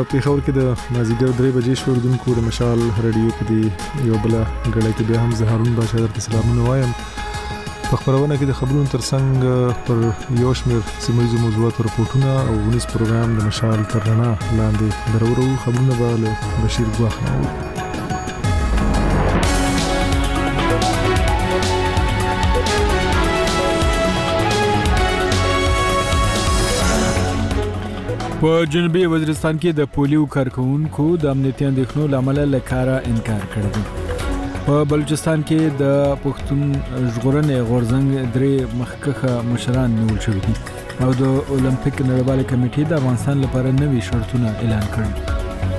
پیښور کې د مازیګر 3 بجې شوردونکو د مشال رادیو کې دی یو بل غړی کې بیا هم زهرون باشا درته سلامونه وایم. په خبرونه کې د خبرونو ترڅنګ پر یو شمېر سیمایي موضوعاتو رپورټونه او ونیس پروګرام د مشال تر رڼا لاندې درورو خبرونه به له بشیر ګواخ نه په جنوبي وزیرستان کې د پولیو کارکونکو د امنیتي اندېښنو لامل له کاره انکار کړی دی. په بلوچستان کې د پښتون ژغورنې غورځنګ 3 مخکښه مشران نیول شوي دي او د اولمپیک نړیوالې کمیټې د افغانستان لپاره نوي شرطونه اعلان کړي.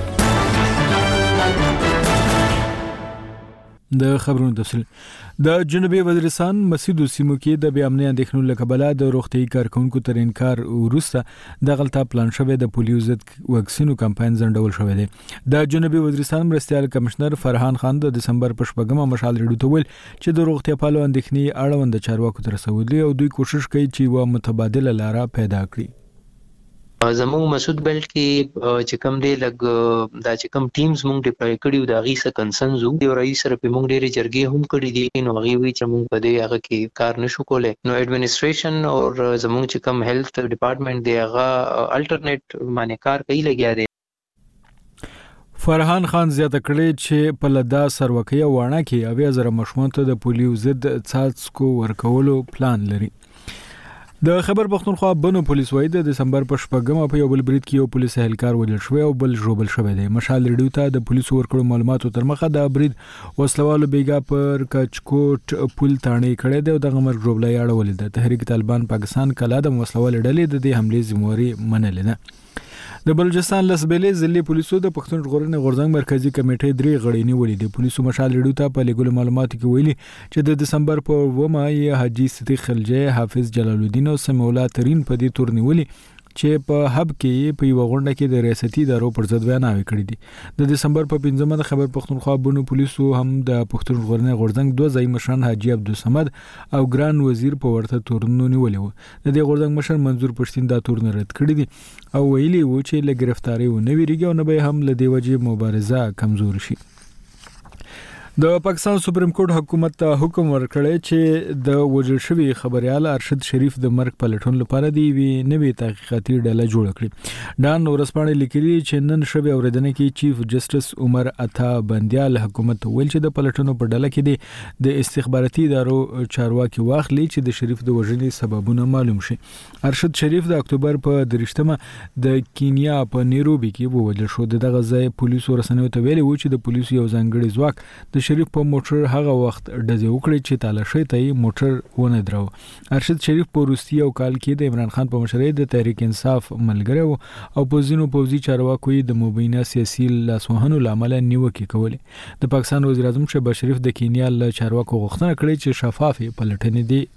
د خبرونو تفصیل د جنوبي وزیرستان مسیدو سیمو کې د بې امنۍ اندېښنو له کبله د روغتیايي کارکونکو تر انکار وروسته د غلطه پلان شوی د پولیو ضد واکسینو کمپاین ځنډول شوی دی. د جنوبي وزیرستان مرستیال کمشنر فرحان خان د دسمبر په 8 مشال ریډیو ته ویل چې د روغتیا پالو اندېښنې اړوند چارواکو ته رسولي او دوی کوشش کوي چې یو متبادله لاره پیدا کړي. زموږ مسعود بیلټ کې چې کوم دی لګ دا چې کوم ټیمز موږ ډیپلوي کړي دا غي څه کنسنز یو رئیس سره په موږ ډېری جرګې هم کړي دي نو غي وی چې موږ په دې هغه کې کار نشو کولای نو ایڈمنسټریشن او زموږ چې کوم هیلث ډپارټمنټ دی هغه الټرنیټ باندې کار کوي لګیا دی. فرحان خان زیاته کړی چې په لدا سروکۍ وانه کې 90,000 مشمون ته د پولیو ضد څاڅکو ورکولو پلان لري. د خبر پښتونخوا بنو پولیس وایي د دسمبر په 8 په یو بل برید کې یو پولیس اهلکار وژل شوی او بل ژوبل شوی دی. مشال ریډیو ته د پولیسو ورکړو معلوماتو تر مخه د برید وسلوالو بیګا پر کچکوټ پل تاڼې کړی دی او د غمر ژوبلای اړولې ده. تحریک طالبان پاکستان کله د وسلوال ډلې د دې حمله ذمہواری منلې ده. د بلوچستان لسبېلې ضلعي پولیسو د پښتون ژغورنې غورځنګ مرکزی کمیټې 3 غړي نیولې دي. پولیسو مشال ریډیو ته په لګول معلوماتو کې ویلي چې د دسمبر په 9 حاجی صدیق خلجی حافظ جلال الدین او سمیع الله ترین په دې تور نیولې چې په هب کې په یو غونډه کې د ریاستي ادارو پر ضد بیاناوي کړې دي. د دسمبر په 15 د خبر پښتونخوا بنو پولیسو هم د پښتون ژغورنې غورځنګ 2 ځای مشران حاجی عبدالصمد او ګران وزیر په ورته تورنو نیولې و. د دې غورځنګ مشر منظور پښتين دا تورن رد کړی دي او ویلي و چې له گرفتاری و نه ویریږي او نه به هم له دې وجې مبارزه کمزور شي. د پاکستان سپریم کورټ حکومت ته حکم ورکړی چې د وژل شوي خبريال ارشد شریف د مرګ په لټون لپاره دی وی نوې تحقیقاتي ډله جوړ کړي. ډان ورسپانې لیکلي چې نن شوي اوریدنه کې چیف جسټس عمر عطا بندیال حکومت ویل چې د پلټنو په ډله کې د استخباراتي ادارو چارواکي واخلي چې د شریف د وژنې سببونه معلوم شي. ارشد شریف د اکتوبر په 3 د کینیا په نیروبي کې وژل شو. دغه ځای پولیسو رسنیو ته ویلي و چې د پولیسو یو ځانګړي ځواک د شریف په موټر هغه وخت ډزې وکړي چې تالاشۍ ته موټر ونه درو. ارشد شریف په روسي او کال کې د عمران خان په مشرۍ د تحریک انصاف ملګری او په ځینو پوځي چارواکو د مبینه سیاسي لاسوهنو لامل نیوکې کولې. د پاکستان وزیر اعظم شهباز شریف د کینیا له چارواکو غوښتنه کړې چې شفاف پلټنې دي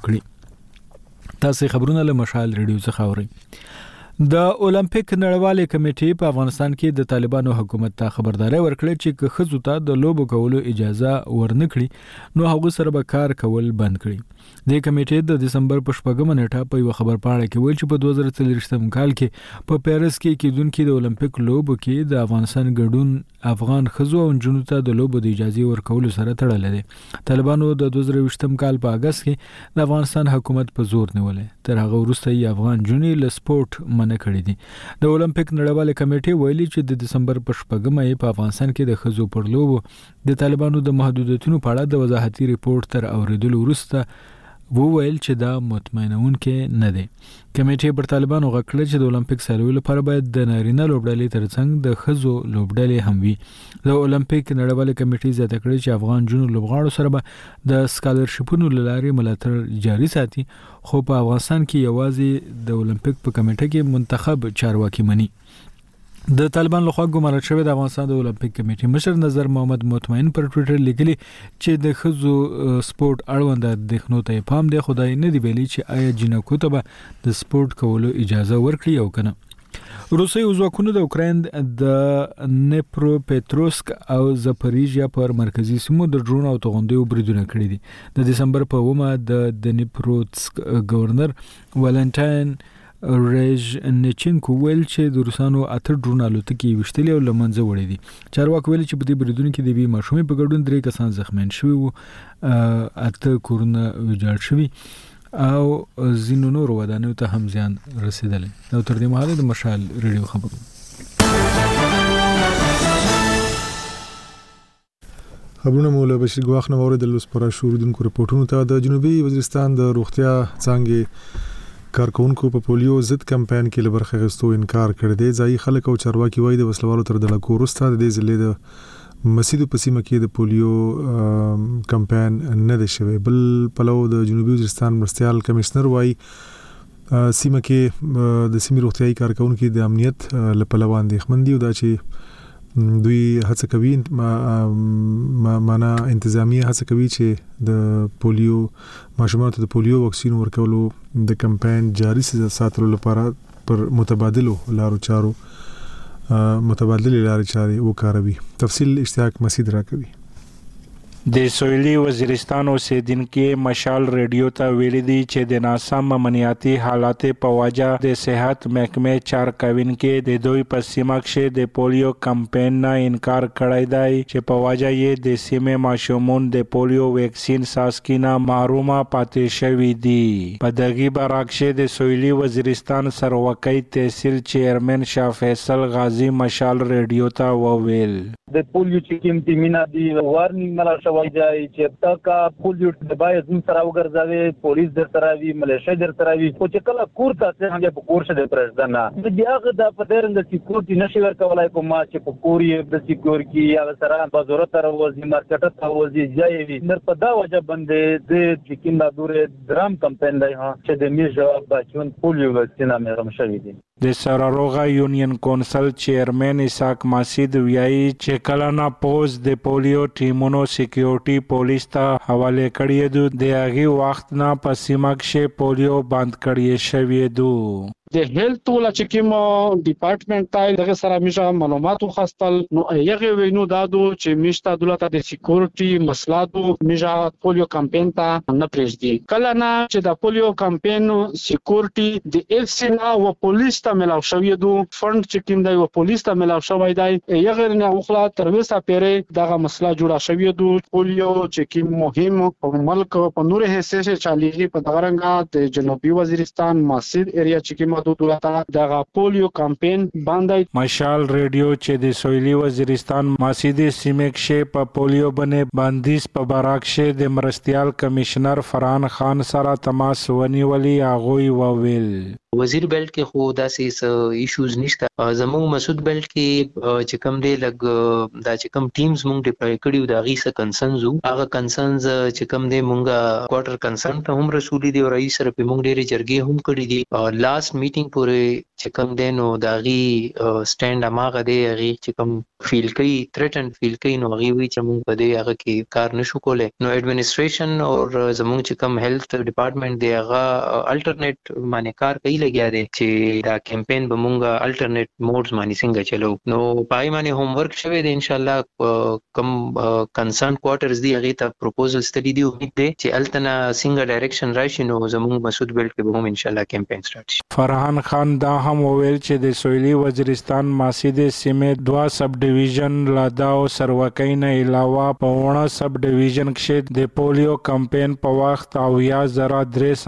وکړي. تاسو خبرونه له مشال ریډیو څخه اورئ. د اولمپیک نړیوالې کمیټې په افغانستان کې د طالبانو حکومت ته خبرداري ورکړه چې که ښځو ته د لوبو کولو اجازه ورنکړي نو هغه سره به کار کول بند کړي. د کمیټې د دسمبر په 8 نیټه په یو خبر پاڼه کې ویل چې په 2023 کال کې په پیرس کې کېدونکو د اولمپیک لوبو کې د افغانستان ګډون افغان ښځو او نجونو ته د لوبو د اجازه ورکولو سره تړل دي. طالبانو د 2023 کال په اگست کې د افغانستان حکومت په زور نیولې. تر هغه وروسته یې افغان جونې له سپورت منع کړی دي. د اولمپیک نړیوالې کمیټې ویلي چې د دسمبر په 8 په افغانستان کې د ښځو پر لوبو د طالبانو د محدودیتونو په اړه د وضاحتي ریپورت تر اوریدلو وروسته وویل چې دا مطمئنونکې نه دی. کمیټې پر طالبانو غوښتل چې د اولمپیک سالو لپاره باید د نارینه لوبډلې ترڅنګ د ښځو لوبډلې هم وي. د اولمپیک نړیوالې کمیټې زیاته کړې چې افغان جنو لوبغاړو سره به د سکالرشپونو لارې ملاتړ جاري ساتي خو په افغانستان کې یوازې د اولمپیک په کمیټه کې منتخب چارواکي مني. د طالبان لخوا ګمارل شوی د افغانستان د اولمپیک کمیټې مشر نظر محمد مطمئن پر ټوئیټر لیکلي چې د ښځو سپورت اړوند اندېښنو ته پام دی. خدای نه دی ویلي چې آیا جنکو ته به د سپورت کولو اجازه ورکړي او کنه. روسي ځواکونو د اوکراین د نیپروپیتروسک او زپریژیا پر مرکزی سیمو د ډرون او توغندیو بریدونه کړي دي. د دسمبر په 9 د نیپروتسک گورنر والنټاین ریژنچینکو ویل چې د روسانو 8 ډرون الوتکې وشتلې او لمنځه وړې دي. چارواکي ویل چې په دې بریدونو کې د بي ماشومې په ګډون 3 کسان زخمیان شوي وو، 8 کورونه ویجاړ شوي او ځینو نورو ودانیو ته هم زیان رسیدلی. او تر دې مهاله د مشال ریډیو خبرونه مولا بشیر ګواخ نو اوریدل اوس پر شوردونکو رپورټونو ته. د جنوبي وزیرستان د روغتیا څانګې کارکونکو په پولیو ضد کمپاین کې لبرخه غستو انکار کړی دی. ځای خلک او چارواکي وایي د وسلوالو تر دلکو وروسته د دې ضلع د مسیدو په سیمه کې د پولیو کمپاین نه دی شوی. بل پلو د جنوبي وزیرستان مرستیال کمشنر وایي سیمه کې د سیمې روغتیايي کارکونکو د امنیت لپاره اندېښمن دي او دا چې دوی هڅه کوي معنا انتظامیه هڅه کوي چې د پولیو ماشومانو ته د پولیو واکسین ورکولو د کمپاین جاري ساتلو لپاره پر متبادلې لارې چارې وکاروي. تفصیل اشتیاق مسعود راکوي. د سویلي وزیرستان اوسیدونکو مشال ریډیو ته ویلي دي چې د ناسم امنیتي حالات په وجه د صحت محکمې چارکوونکو د دوی په سیمه کې د پولیو کمپاین نه انکار کړی دی چې په وجه یې د سیمې ماشومان د پولیو ویکسین ساسکینه محرومه پاتې شوي دي. په دغه برعکس د سویلي وزیرستان سروکي تحصیل چیرمن شاه فیصل غازی مشال ریډیو ته وویل د پولیو چې کوم تیمینه دی وارنینګ ملا شوی دی چې تاکا پولیو د باید زم سره وګرځوي، پولیس در سره وي، ملیشیا در سره وي، خو چې کله کور ته څنګه په کور شه د پرځدنه د بیاغه د پدرن د سکیورټي نشي ورکولای کوم چې په کور یې د سکیورټي یا سره بازار ته راوځي، مارکیټ ته راوځي، ځای وي نر په دا وجه باندې د چکیندا دوره درام کمپاین دی چې د می جواب بچون پولیو وکسینه مې شوی دي. د سراروغا یونین کونسل چیرمن اسحاق مسعود ویایي چې کله نه پوز د پولیو ټیمونو سکیورټي پولیس ته حواله کړی دی د هغه وخت نه په سیمه کې پولیو بند کړی شوی دی. د هیلث ولا چې کوم ډپارټمنټ ته دغه سره میشه معلومات خاصتل نو یغه وینو دادو چې میشته دولت د سکیورټي مسلاتو میشه پولیو کمپاین ته نه پرېږدي. کله نه چې د پولیو کمپاین سکیورټي د اف سی نا او پولیس ته ملاو شوی دو فند چې کوم دی او پولیس ته ملاو شوی دی یغه نه خپل تر وسه پیره دغه مسله جوړه شوی دو. پولیو چې کوم مهم په ملک په نور حصے چې چاليږي په دغرنګا د جنوبي وزیرستان ماسید ایریا چې کوم دغه پولیو کمپاین باندې مشال ریډیو چې د سویلي وزیرستان ماسیدي سیمه کې په پولیو باندې باندیس په براکشه د مرستیال کمشنر فرحان خان سره تماس ونیولي هغه وویل وزیر بیلټ کې خو داسې ایشوز نشته. زموږ مسعود بیلټ کې چې کوم دی لګ دا چې کوم ټیمز مونږ ډیپلوي کړیو دا غي څه کنسرنز هغه کنسرنز چې کوم دی مونږه کوارټر کنسرن ته هم رسولي دی او رئیس سره په مونږ ډېرې جرګې هم کړې دي. لاست میټینګ پورې چې کوم دی نو دا غي سټاند اماغه دی غي چې کوم فیل کوي تھریټن فیل کوي نو غي وی چې مونږ په دې هغه کې کار نشو کولای. نو ایڈمنسټریشن او زموږ چې کوم هیلث ډپارټمنټ دی هغه الټرنیټ باندې کار کوي لګیا دی چې دا کمپاین به مونږه الټرنیټ موډز باندې څنګه چلو. نو پای باندې هوم ورک شوی دی. ان شاء الله کم کنسرن کوارټرز دی هغه ته پروپوزل سټډي دی امید دی چې التنا څنګه ډایرکشن راشي نو زموږ مسعود بیلټ کې به هم ان شاء الله کمپاین سٹارټ شي. فرحان خان دا هم وویل چې د سویلي وزیرستان ماسیدي سیمه 2 سب ډیویژن لادا او سروکۍ نه علاوه په 1 سب ډیویژن کې د پولیو کمپاین په وخت او یا زرا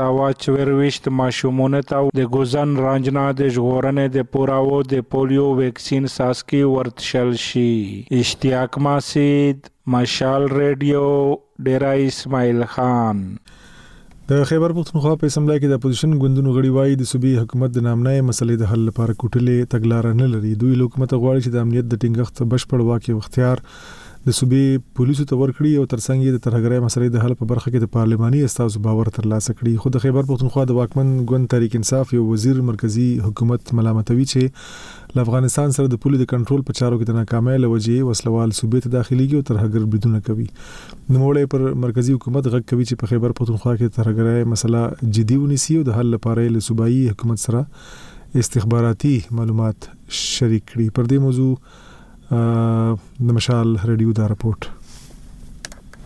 324 ماشومونه ته د ګوزن رانجنا د ژغورنې د پوراو د پولیو ویکسین ساسکی ورتشل شي. اشتیاق مسعود مشال ریډیو ډیرا اسماعیل خان. د خیبر پختونخوا په اسمبلی کې د اپوزیشن ګوندونو غړي وایي د صوبې حکومت د نامنای مسلې د حل لپاره کوټلې تګلارې نه لري. دوی حکومت غواړي چې د امنیت د ټینګښت بشپړ واکي او اختیار د صوبې پولیسو ته ورکړي او ترڅنګ یې د ترهګرۍ مسلې د حل په برخه کې د پارلماني استازو باور ترلاسه کړي. خو د خیبر پختونخوا د واکمن ګوند تحریک انصاف یو وزیر مرکزی حکومت ملامتوي چې افغانستان سره د پولي د کنټرول په چارو کې د ناکامۍ لوجې وسلوال صوبې ته داخليږي او ترهګر بریدونه کوي. نوموړی پر مرکزی حکومت غږ کوي چې په خیبر پختونخوا کې ترهګرۍ مسله جدي ونیسي او د حل لپاره له صوبایي حکومت سره استخباراتي معلومات شریک کړي. پر دې موضوع د مشال ریډیو دا رپورت.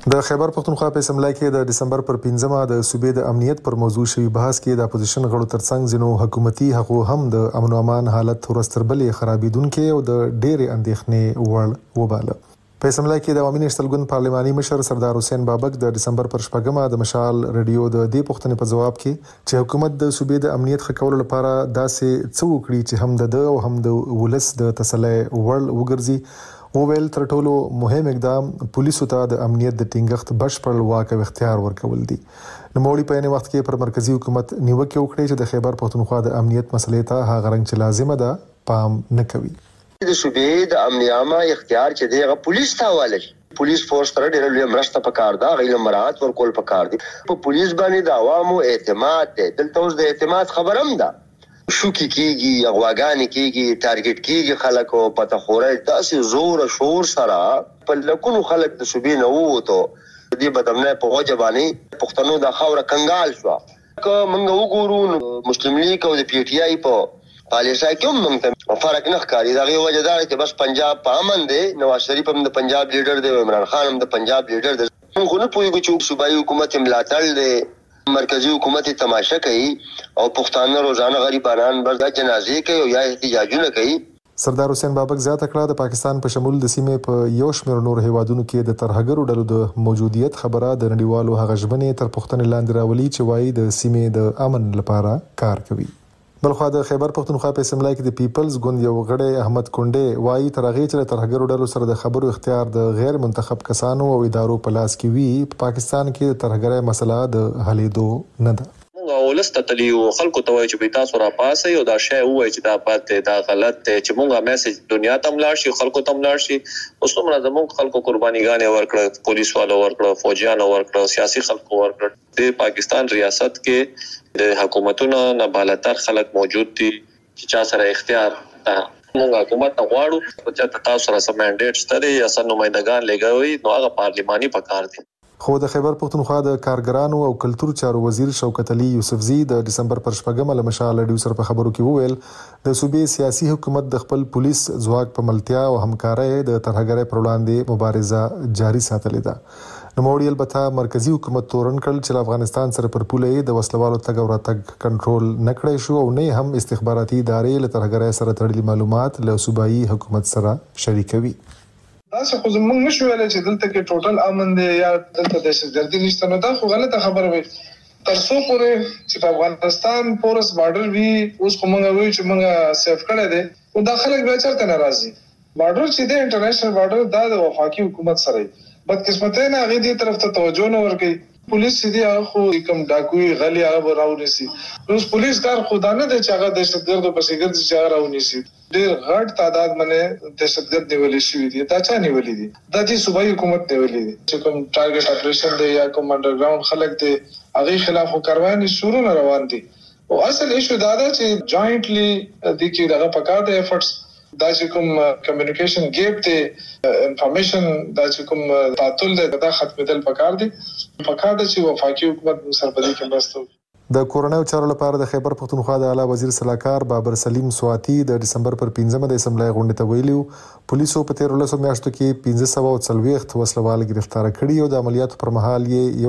د خیبر پختونخوا په اسمبلی کې د دسمبر پر 15مه د صوبې د امنیت پر موضوع شوی بحث کې د اپوزیشن غړو ترڅنګ ځینو حکومتي حقوق هم د امن او امان حالت ورستربلې خرابېدونکو او د ډېرې اندېښنې وړ وباله. په اسمبلی کې د عوامي نشتلګون پارلماني مشر سردار حسین بابک د دسمبر پر 14مه د مشال رادیو د دې پوښتنې په جواب کې چې حکومت د صوبې د امنیت ښه کولو لپاره داسې څه وکړي چې هم د او هم د ولس د تسلی وړ وګرځي. وویل تر ټولو مهم اقدام پولیسو ته د امنیت د ټینګښت بشپړ واک او اختیار ورکول دي. نوموړي په یوه وخت کې پر مرکزی حکومت نیوکه وکړه چې د خیبر پختونخوا د امنیت مسلې ته هغه رنګ چې لازمه ده پام نه کوي. د صوبې د امن عامه اختیار چې دیغه پولیس ته حواله شي. پولیس فورس سره ډېر لوی مرسته پکار ده، غیله مراعات ورکول پکار دي. په پولیس باندې د عوامو اعتماد ده. دلته اوس د اعتماد خبرم ده. شوکی کیږي، اغواګانی کیږي، ټارګټ کیږي خلک او پته خوره تاسو زور شور سره په لکونو خلک د صوبې نه ووته دې بدمنه په وجبانی پښتنو د خاور کنګال شو. که موږ وګورو مسلم لیگ او د پی ټی آی په پالیسۍ کې هم موږ فرق نه ښکاري. دا غي وجه دا چې بس پنجاب په امن دی، نواز شریف هم د پنجاب لیډر دی، عمران خان هم د پنجاب لیډر دی. موږ نه پوهیږو چې صوبایي حکومت ملاتړ دی، مرکزی حکومت تماشا کوي او پښتانه روزانه غریبانان بردا جنازې کوي او یا احتجاجونه کوي. سردار حسین بابک زیاته کړه د پاکستان په شمول د سیمې په یو شمېر نور هیوادونو کې د ترهګرو ډلو د موجودیت خبره د نړیوالو هغه ژمنې تر پوښتنې لاندې راولي چې وایي د سیمې د امن لپاره کار کوي. بلخوا د خیبر پختونخوا په اسمبلی کې د پیپلز ګوند یو غړی احمد کونډه وایي ترغه چې ترهګرو ډلو سره د خبرو اختیار د غیر منتخب کسانو او ادارو په لاس کې وي. په پاکستان کې ترهګرۍ مسله د حلېدو نه ده. ولس ته تلیو خلکو ته وایي چې تاسو را پاسه یو دا شی وایي چې دا بد دی، دا غلط دی، چې مونږه میسج دنیا ته ملاړ شي، خلکو ته ملاړ شي. اوس هم زموږ خلکو قربانیګانې ورکړه، پولیس والو ورکړه، فوجیانو ورکړه، سیاسي خلکو ورکړه. د پاکستان ریاست کې د حکومتونو نه بالاتر خلک موجود دي چې چا سره اختیار ده. موږ حکومت ته غواړو چې تاسو سره سم منډیټ ستړي یا سن نمائندگان لګوي، نو هغه پارلماني پکار دي. خو د خیبر پختونخوا د کارګرانو او کلتور چارو وزیر شوکت علي یوسفزي د دسمبر پر 14مه له مشال رادیو سره په خبرو کې وویل د صوبې سیاسي حکومت د خپل پولیس ځواک په ملتیا او همکارۍ د ترهګرۍ پر وړاندې مبارزه جاري ساتلې ده. نوموړي البته مرکزی حکومت تورن کړل چې افغانستان سره پر پوله د وسلوالو تګ او راتګ کنټرول نه کړی شو او نه هم استخباراتي ادارې له ترهګرۍ سره تړلي معلومات له صوبایي حکومت سره شریکوي. تاسو خو زموږ نشو ویل چې دلته کې ټوټل امن دی یا دلته دهشتګردي نشته، نو دا خو غلطه خبره وي. تر څو پورې چې په افغانستان پورس بارډر وي، اوس کومه وی چې موږ سیف کړی دی او دا خلک به چرته ناراضي. بارډر چې د انټرنیشنل بارډر دا د وفاقي حکومت سره بدقسمتۍ نه هغه دې طرف ته توجه نه ورکوي. پولیس دې هغه خو کوم ډاکوي غلي هغه راونیسي. اوس پولیس کار خدا نه دی چې هغه دهشتګردو پسې ګرځي چې هغه راونیسي. ډېر غټ تعداد باندې دهشتګرد نیولې شوي دي. دا چا نیولې دي؟ دا چې صوبایي حکومت نیولې دي چې کوم ټارګټ اپریشن دی یا کوم انډرګراوند خلک دی هغه خلاف کاروایي شروع نه روان دي. او اصل ایشو دا ده چې جوائنټلی د کې دغه پکار د ایفورټس دا چې کوم کمیونیکیشن ګیپ دی، انفارمیشن دا چې کوم تعطل دی، دا ختمېدل پکار دي. پکار ده چې وفاقي حکومت سره په دې کې مرسته وکړي. د کورونایي چارو لپاره د خیبر پختونخوا د اعلی وزیر صلاحکار بابر سلیم سواتی د دسمبر پر 15مه د اسمبلی غونډې ته ویلي پولیسو په 13 میاشتو کې 1540 وسلوال گرفتار کړي او د عملیاتو پر مهال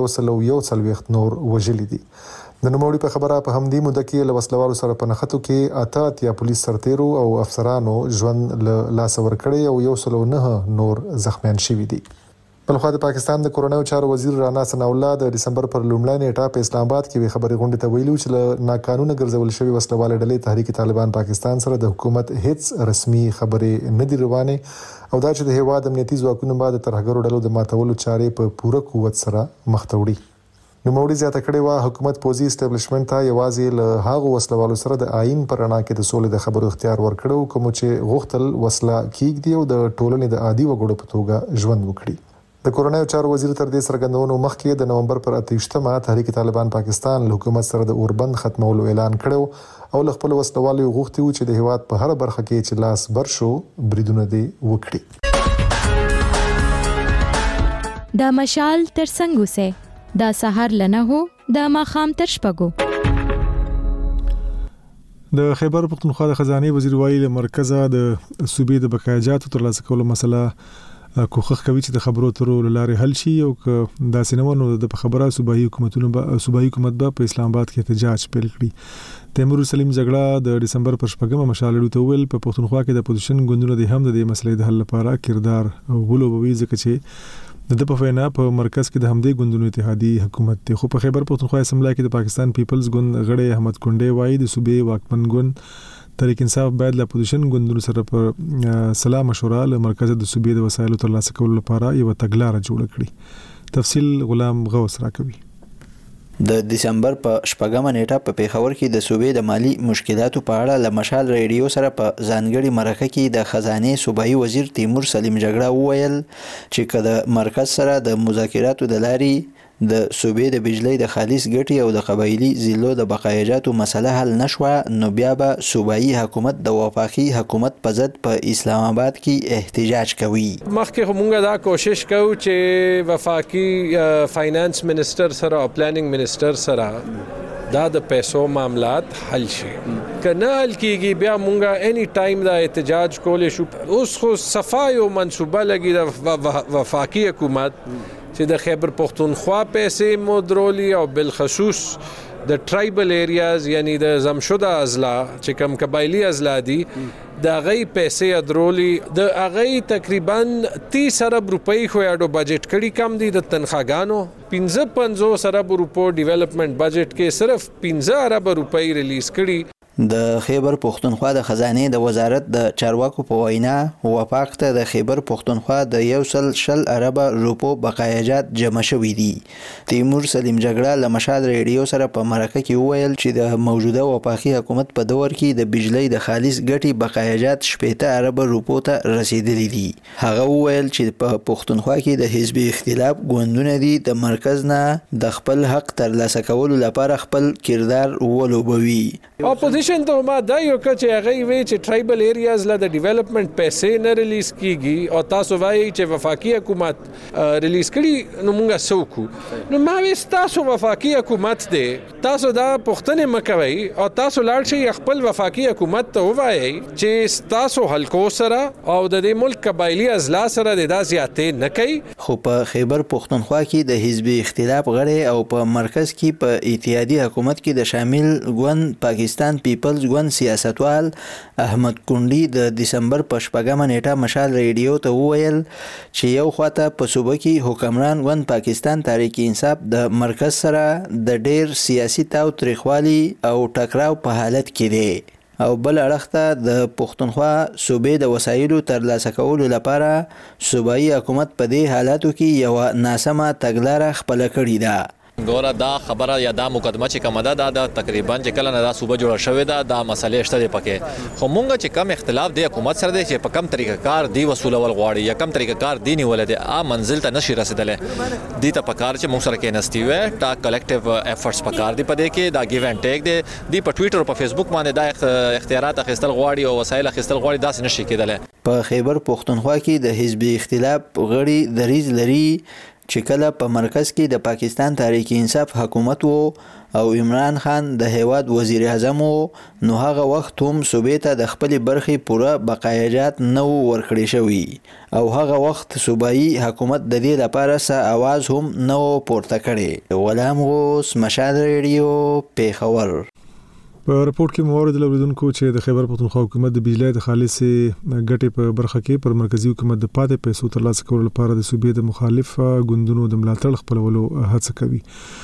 یې 141 نور وژلي دي. د نوموړي په خبره په همدې موده کې له وسلوالو سره په نښتو کې اتیا پولیس سرتیرو او افسرانو ژوند له لاسه ورکړي او 109 نور زخمیان شوي دي. بلخوا د پاکستان د کورونایي چارو وزیر رانا ثناء الله د دسمبر پر لومړۍ نیټه په اسلام آباد کې خبري غونډې ته ویلو چې له ناقانونه ګرځول شوی وسلواله ډلې تحریک طالبان پاکستان سره د حکومت هیڅ رسمي خبرې نه دي روانه او دا چې د هیواد امنیتي ځواکونو بعد ترهګرو ډلو د ماتولو چارې په پوره قوت سره مخ ته وړي. نوموړي زیاته کړې و حکومت پوزي اسټابلیشمنت ته یوازې له هغو وسلوالو سره د آئین پر رڼا کې د سولې د خبرو اختیار ورکړو کوم چې غوښتل وسله کېږدي او د ټولنې د عادي وګړو په توګه ژوند وکړي. د کورونایي چارو وزیر تر دې څرګندونو مخکې د نومبر پر 28مه تحریک طالبان پاکستان له حکومت سره د اوربند ختمولو اعلان کړو او له خپل وسلوالو غوښتي و چې د هیواد په هر برخه کې چې لاس بر شو بریدونه دي وکړي. دا مشال تر څنګه سه دا سحر لنه هو دا ماخام تر شپګو. د خیبر پختونخوا د خزانه وزیر وایي له مرکزه د صوبې د بقایاجاتو ترلاسه کولو مسله کوښښ کوي چې د خبرو اترو لارې حل شي او داسې نه ونه د خبره صوبایي حکومت په اسلام آباد کې احتجاج پیل کړی. تیمور سلیم جګړه د ډسمبر پر 8 مشال ته ویل په پښتونخوا کې د اپوزیشن ګوندونو د هم د مسلې د حل لپاره کردار ولوبوي ځکه چې د په وینا په مرکز کې د همدې ګوندونو اتحادی حکومت دی. خو په خیبر پښتونخوا اسمبلی کې د پاکستان پیپلز ګوند غړی احمد کونډې وایي د صوبې واکمن ګوند تحریک انصاف باید له اپوزیشن ګوندونو سره په سلا مشوره له مرکز د صوبې د وسایلو ترلاسه کولو لپاره یو تګلارې جوړ کړي. تفصیل غلام غوث راکوي. د دسمبر په 8 نیټه په پیښور کې د صوبې د مالی مشکلاتو په اړه له مشال ریډیو سره په ځانګړي مرکه کې د خزانه صوبایي وزیر تیمور سلیم جګړه وویل چې کله مرکز سره د مذاکراتو د لارې د صوبې د بجلی د خالص ګټي او د قبایلی ضلعو د بقایجاتو مسله حل نشوه نو بیا به صوبایي حکومت د وفاقي حکومت په ضد په اسلام آباد کې احتجاج کوي. مخکې موږ دا کوشش کوو چې وفاقي فاینانس منسٹر سره او پلانینګ منسٹر سره دا د پیسو معاملات حل شي. کنه حل کیږي بیا مونږه اني ټایم دا احتجاج کولې شو. اوس خو صفایو منصوبه لګي د وفاقي حکومت چې د خیبر پختونخوا پیسې مدرولي او بالخصوص د ټرایبل ایریاز یعنی د زمشده اضلاع چې کم قبایلی اضلاع دي د غي پیسې ادرولي د غي تقریبا 30 ارب روپۍ خو یاډو بجټ کړي کم دي د تنخواګانو 55 ارب روپو ډیولپمنٹ بجټ کې صرف 15 ارب روپۍ ریلیز کړي. د خیبر پختونخوا د خزانه د وزارت د چارواکو په وینا وفاق ته د خیبر پختونخوا د 1.1 ارب روپو بقایجات جمع شوې دي. تیمور سلیم جګړه له مشال ریډیو سره په مرکه کې ویل چې د موجوده وفاقي حکومت په دور کې د بجلی د خالص ګټي بقایجات 18 ارب روپو ته رسیدلي دي. هغه ویل چې په پختونخوا کې د حزب اختلاف ګوندونه دي د مرکز نه د خپل حق ترلاسه کولو لپاره خپل کردار ولوبوي. اپوزیشن ته ما دا یو چې هغه وی چې ټرایبل ایریاز له د ډیولپمنٹ پیسې نه ریلیز کیږي او تاسو وایي چې وفاقي حکومت ریلیز کړي نو موږ سوکو نو ما وی تاسو وفاقي حکومت دی تاسو دا پښتنه مکوي او تاسو لاړ شي خپل وفاقي حکومت ته وایي چې تاسو حلقو سره او د دې ملک قبایلی اضلاع سره د داسياتې نه کوي. خو په خیبر پختونخوا کې د حزب اختلاف غړي او په مرکز کې په اتحادی حکومت کې د شامل ګوند پاکستان پیپلز ګوند سیاستوال احمد کونډي د دسمبر په 8 نیټه مشال ریډیو ته وویل چې یو خواته په صوبه کې حکمران ګوند پاکستان تحریک انصاف د مرکز سره د ډیر سیاسي تاو تریخوالي او ټکراو په حالت کې دی او بل اړخ ته د پښتونخوا صوبې د وسایلو ترلاسه کولو لپاره صوبایي حکومت په دې حالاتو کې یو ناسمه تګلارې خپل کړې ده. ګوره دا خبره یا دا مقدمه چې کومه ده دا تقریبا چې کله نه دا صوبه جوړه شوې ده دا مسلې شته پکې خو مونږ چې کم اختلاف دی حکومت سره دی چې په کم طریقه کار دی وسولول غواړي یا کم طریقه کار دی نیول دي منزل ته نشي رسیدلې دي ته پکار چې مونږ سره کې نستي وې تا کلیکټیو افورټس پکار دی پدې کې دا ګیو اینڈ ټیک دی په ټوئیټر او په فیسبوک باندې دا اختیارات اخیستل غواړي او وسایل اخیستل غواړي دا نشي کېدل. په خیبر پختونخوا کې د حزب اختلاف غړي دریز لري چې کله په مرکز کې د پاکستان تحریک انصاف حکومت وو او عمران خان د هیواد وزیر اعظم وو نو هغه وخت هم صوبې ته د خپل برخې پوره بقایجات نه ورکړي شوی او هغه وخت صوبایي حکومت د دې لپاره څه आवाज هم نه پورته کړي. غلام غوث مشال ریډیو پیښور. په رپورت کې موارد لوریدونکو چې د خیبر پختونخوا حکومت د بجلی د خالص ګټې په برخه کې پر مرکزی حکومت د پاتې پیسو ترلاسه کولو لپاره د صوبې د مخالف ګوندونو د ملاتړ خپلولو هڅه کوي.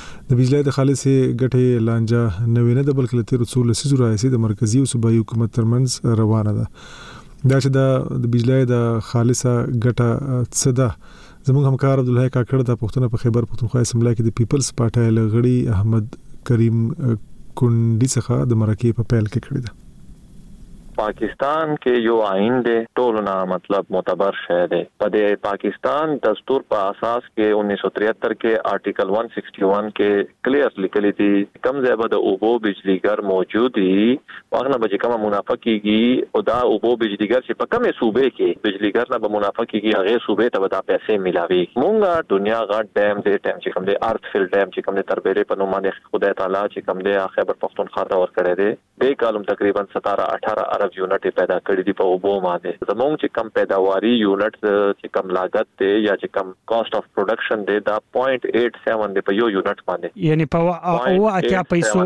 د بجلی د خالص ګټې لانجه نوې نه ده بلکې له 13 لسیزو راځي د مرکزی او صوبایي حکومت ترمنځ روانه ده. دا چې د بجلی د خالصه ګټه څه ده زموږ همکار عبدالحی کاکړ د پښتون په خیبر پختونخوا اسمبلی کې د پیپلز پارټي لغړي احمد کریم کونډي څخه د مرکه په پیل کې کړی ده. پاکستان کې یو آئین دی ټولو نه مطلب معتبر شې دی په د پاکستان دستور په اساس کې 1973 کې آرټیکل 161 کې کلیر لیکلي دي کم ځای به د اوبو بجلیګر موجود دي واغنه به کومه منافع کیږي او دا اوبو بجلیګر چې په کومه صوبې کې بجلیګر نه به منافع کیږي هغه صوبې ته به دا پیسې ملاوي. مونږه دنیا غټ ډیم دی ټیم چې کوم دی ارتفیل ډیم چې کوم دی تربیره په نوم باندې خدای تعالی چې کوم دی خیبر پختونخوا ته ورکړی دی د کالم تقریبا 17-18 ارب ارب یونټ پیدا کړی دی په اوبو باندې زموږ چې کم پیداواري یونټ چې کم لاګت دی یا چې کم کاست اف پروډکشن دی دا 0.87 دی په یو یونټ باندې یعنی په اتیا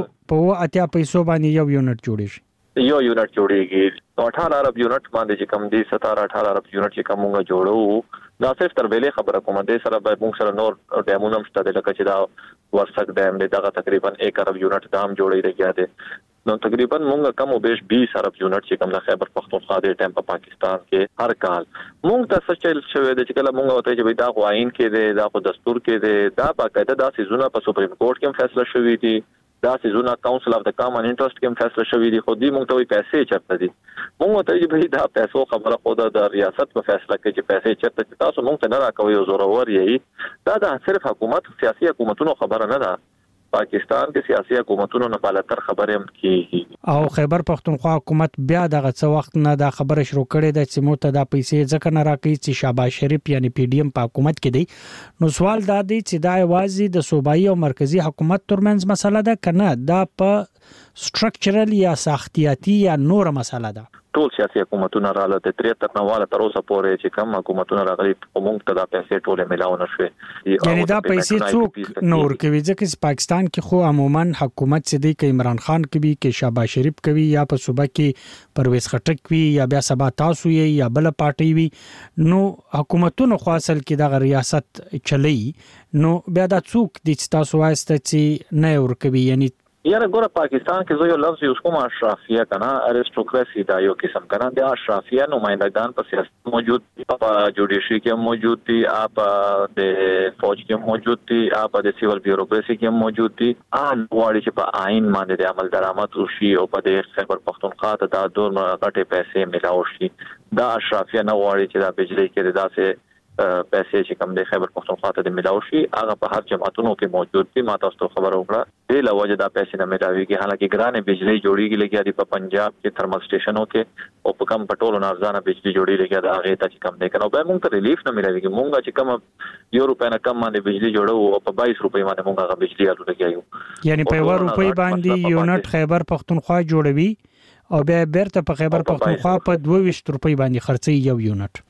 پیسو باندې یو یونټ جوړی شي یو یونټ جوړیږي 18 ارب یونټ باندې چې کم دی 17-18 ارب یونټ چې کومه جوړو دا صرف تر ویلې خبره کوم د سره به موږ سره نور ډیمونه هم شته لکه چې دا ورسک ډیم دی دا تقریبا 1 ارب یونټ دام جوړی راځي دی نو تقریبا موږ کم او بیش 20 ارب یونټ چې کوم د خیبر پختونخوا د ټیم په پاکستان کې هر کال موږ ته سچل شوی د چې کله موږ وته چې دا غواین کې دی دا خو دستور کې دی دا باقاعده دا سيزونه په سپریم کورټ کې فیصله شوی دی دا سيزونه کونسل اف د کامن انټرست کې فیصله شوی دی خو دې موږ ته پیسې چرته دي موږ ته چې دا پیسو خبره خو د ریاست په فیصله کې چې پیسې چرته تاسو موږ ته نه راکوي او زورور یې دا صرف حکومت سیاسي حکومتونو خبره نه ده پاکستان کې سیاسي حکومتونو نه بالاتر خبره هم کیږي او خیبر پختونخوا حکومت بیا دغه څه وخت نه دا خبره شروع کړې ده چې مو ته دا پیسې ځکه نه راکړي چې شهباز شریف یعنی پی ډی ایم په حکومت کې دی نو سوال دا دی چې دا یوازې د صوبایي او مرکزی حکومت ترمنځ مسله ده کنه دا په سټرکچرل یا ساختیاتی یا نور مسله ده ټول سیاسي حکومتونه رااله د 73 نواله تر اوسه پورې چې کوم حکومتونه راغلي موږ ته دا پیسې ټول ملاو نشوي یعنی دا پیسې څوک نور کوي ځکه چې پاکستان کې خو عموما حکومت چې دی کې عمران خان کوي کې شهباز شریف کوي یا په صوبه کې پرویز خټک وي یا بیا سبا تاسو یې یا بل پارټي وي نو حکومتونو خو اصل کې د ریاست چلی نو بیا دا څوک د تاسو واسطه چې نه ور کوي یعنی یاره ګوره پاکستان کې زه یو لفظ یوز کوم اشرافیه کنه اریستوکراسي دا یو قسم کنه د اشرافیه نمائندگان په سیاست موجود دي په جوډیشي کې موجود دي اپ د فوج کې موجود دي اپ د سیول بیوروکراسي کې موجود دي واړي چې په آئین باندې د عمل درآمد وشي او په د خیبر پختونخوا ته دا دور غټه پیسې ملاو شي دا اشرافیه نه واړي چې دا بجلی کې داسې پیسې چې کوم د خیبر پختونخوا ته د ملاو شي هغه په هر جماعتونو کې موجود دي ما تاسو خبر وکړه د لوجه دا پیسې نه ملاويږي حالانکه ګرانه بجلی جوړیږي لګیا دي په پنجاب کې ترمل سټیشنو کې او په کم پټولو نارزانه بجلی جوړی لګیا دا هغه ته چې کم نه کنه به موږ ته ریلیف نه ملاويږي موږ چې کم یو روپیا نه کم باندې بجلی جوړو او په 22 روپیا باندې موږ هغه بجلی الو لګیایو یعنی په 1 روپیا باندې یونټ خیبر پختونخوا جوړوي او بیا بیرته په خیبر پختونخوا په 22 روپیا باندې خرڅي یو یونټ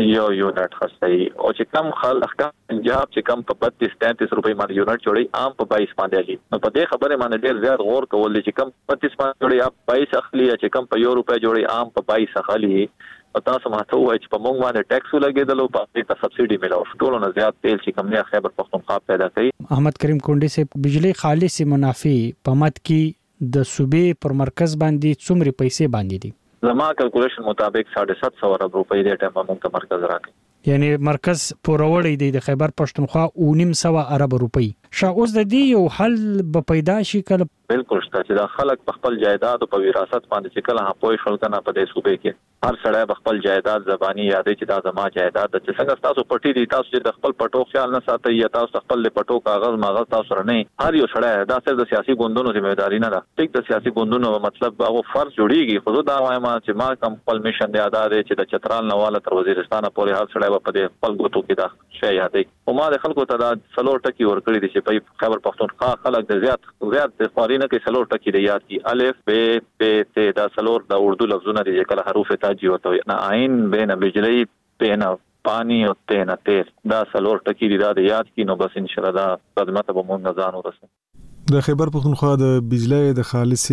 یونټ خرڅي او چې کم خلک پنجاب چې کم په 32-33 روپیا باندې یونټ جوړي عام په 22 باندې علي نو په دې خبره باندې ډیر زیات غور کول چې کم 35 باندې جوړي اپ 22 اخلي چې کم په 1 روپیا جوړي عام په 22 اخلي او تاسو ماته وایي چې په موږ باندې ټیکس لګیدلو په دې ته سبسيډي ملو ټولو نه زیات تیل چې کم نه خیبر پختونخوا پیدا کړي احمد کریم کونډي سے بجلی خالص منافع په مت کې د صوبې پر مرکز باندې څومره پیسې باندې دي زما کلکولیشن مطابق 750 ارب روپۍ د ټیم موږ ته مرکز راکړي یعنی مرکز پورولې دی د خیبر پښتونخوا 900 ارب روپۍ شاه اوس د دې یو حل به پیدا شي کله بالکل شته چې دا خلک په خپل جایداد او په وراثت باندې چې کله هپوي شول کنه په دې صوبې کې هر سړی په خپل جایداد زبانی یادې چې دا زما جایداد چې څنګه تاسو پټي دي تاسو چې د خپل پټو خیال نه ساتي یا تاسو خپل پټو کاغذ ماغذ تاسو نه هر یو سړی دا صرف د سیاسي ګوندونو ځمېداري نه ده ټیک د سیاسي ګوندونو مطلب هغه فرض جوړیږي خو دا وایم چې ما کوم خپل میشن دی ادا دی چې د چترال نواله تر وزیرستان پورې هر سړی په دې خپل ګوتو کې دا شی یادې او ما د خلکو ته دا سلور ټکی ورکړي دي چې په خیبر پختونخوا خلک د زیات خوارینه کې سلور ټکی دی یاد کی الف ب پ ت دا سلور د اردو لفظونه دي چې کله حروف تاجی وته نه عین بین بجلی بین پانی او تینا تیر دا سلور ټکی دی دا یاد کی نو بس ان شاء الله دا خدمت به مونږ ځان ورسه د خیبر پختونخوا د بجلی د خالص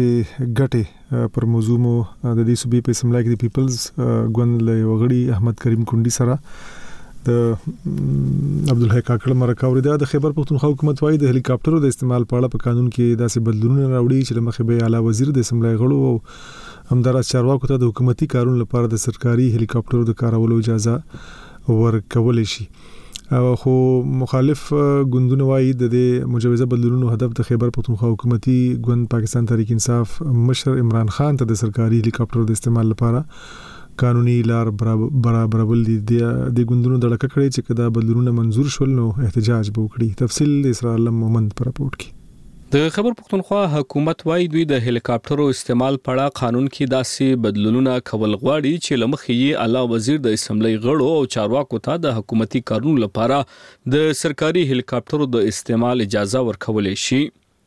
ګټه پر موضوع مو د دې صوبې په سملا کې د پیپلز ګوند له وغړي احمد کریم کونډي سره د عبدالحی کاکړ مرکاوري د خیبر پختونخوا حکومت وايي د هلیکاپټرو د استعمال په اړه په قانون کې داسې بدلونونه راوړي چې لمخې به اعلی وزیر د سملای غړو او همدارس چارواکو ته د حکومتي کارونو لپاره د سرکاري هلیکاپټرو د کارولو اجازه ورکول شي خو مخالف ګوندونه وايي د مجوزه بدلونونو هدف د خیبر پختونخوا حکومتي ګوند پاکستان تحریک انصاف مشر عمران خان ته د سرکاري هلیکاپټرو د استعمال لپاره قانوني لار برابرول دي د ګوندونو د لکه کړي چې کدا بدلونونه منزور شول نو احتجاج به وکړي تفصیل اسرار علم مومند پر راپورټ کې د خیبر پختونخوا حکومت وايي دوی د هلیکاپټرو استعمال په اړه قانون کې داسې بدلونونه کول غواړي چې لمخې اعلی وزیر د اسمبلی غړو او چارواکو ته د حکومتي کارونو لپاره د سرکاري هلیکاپټرو د استعمال اجازه ورکول شي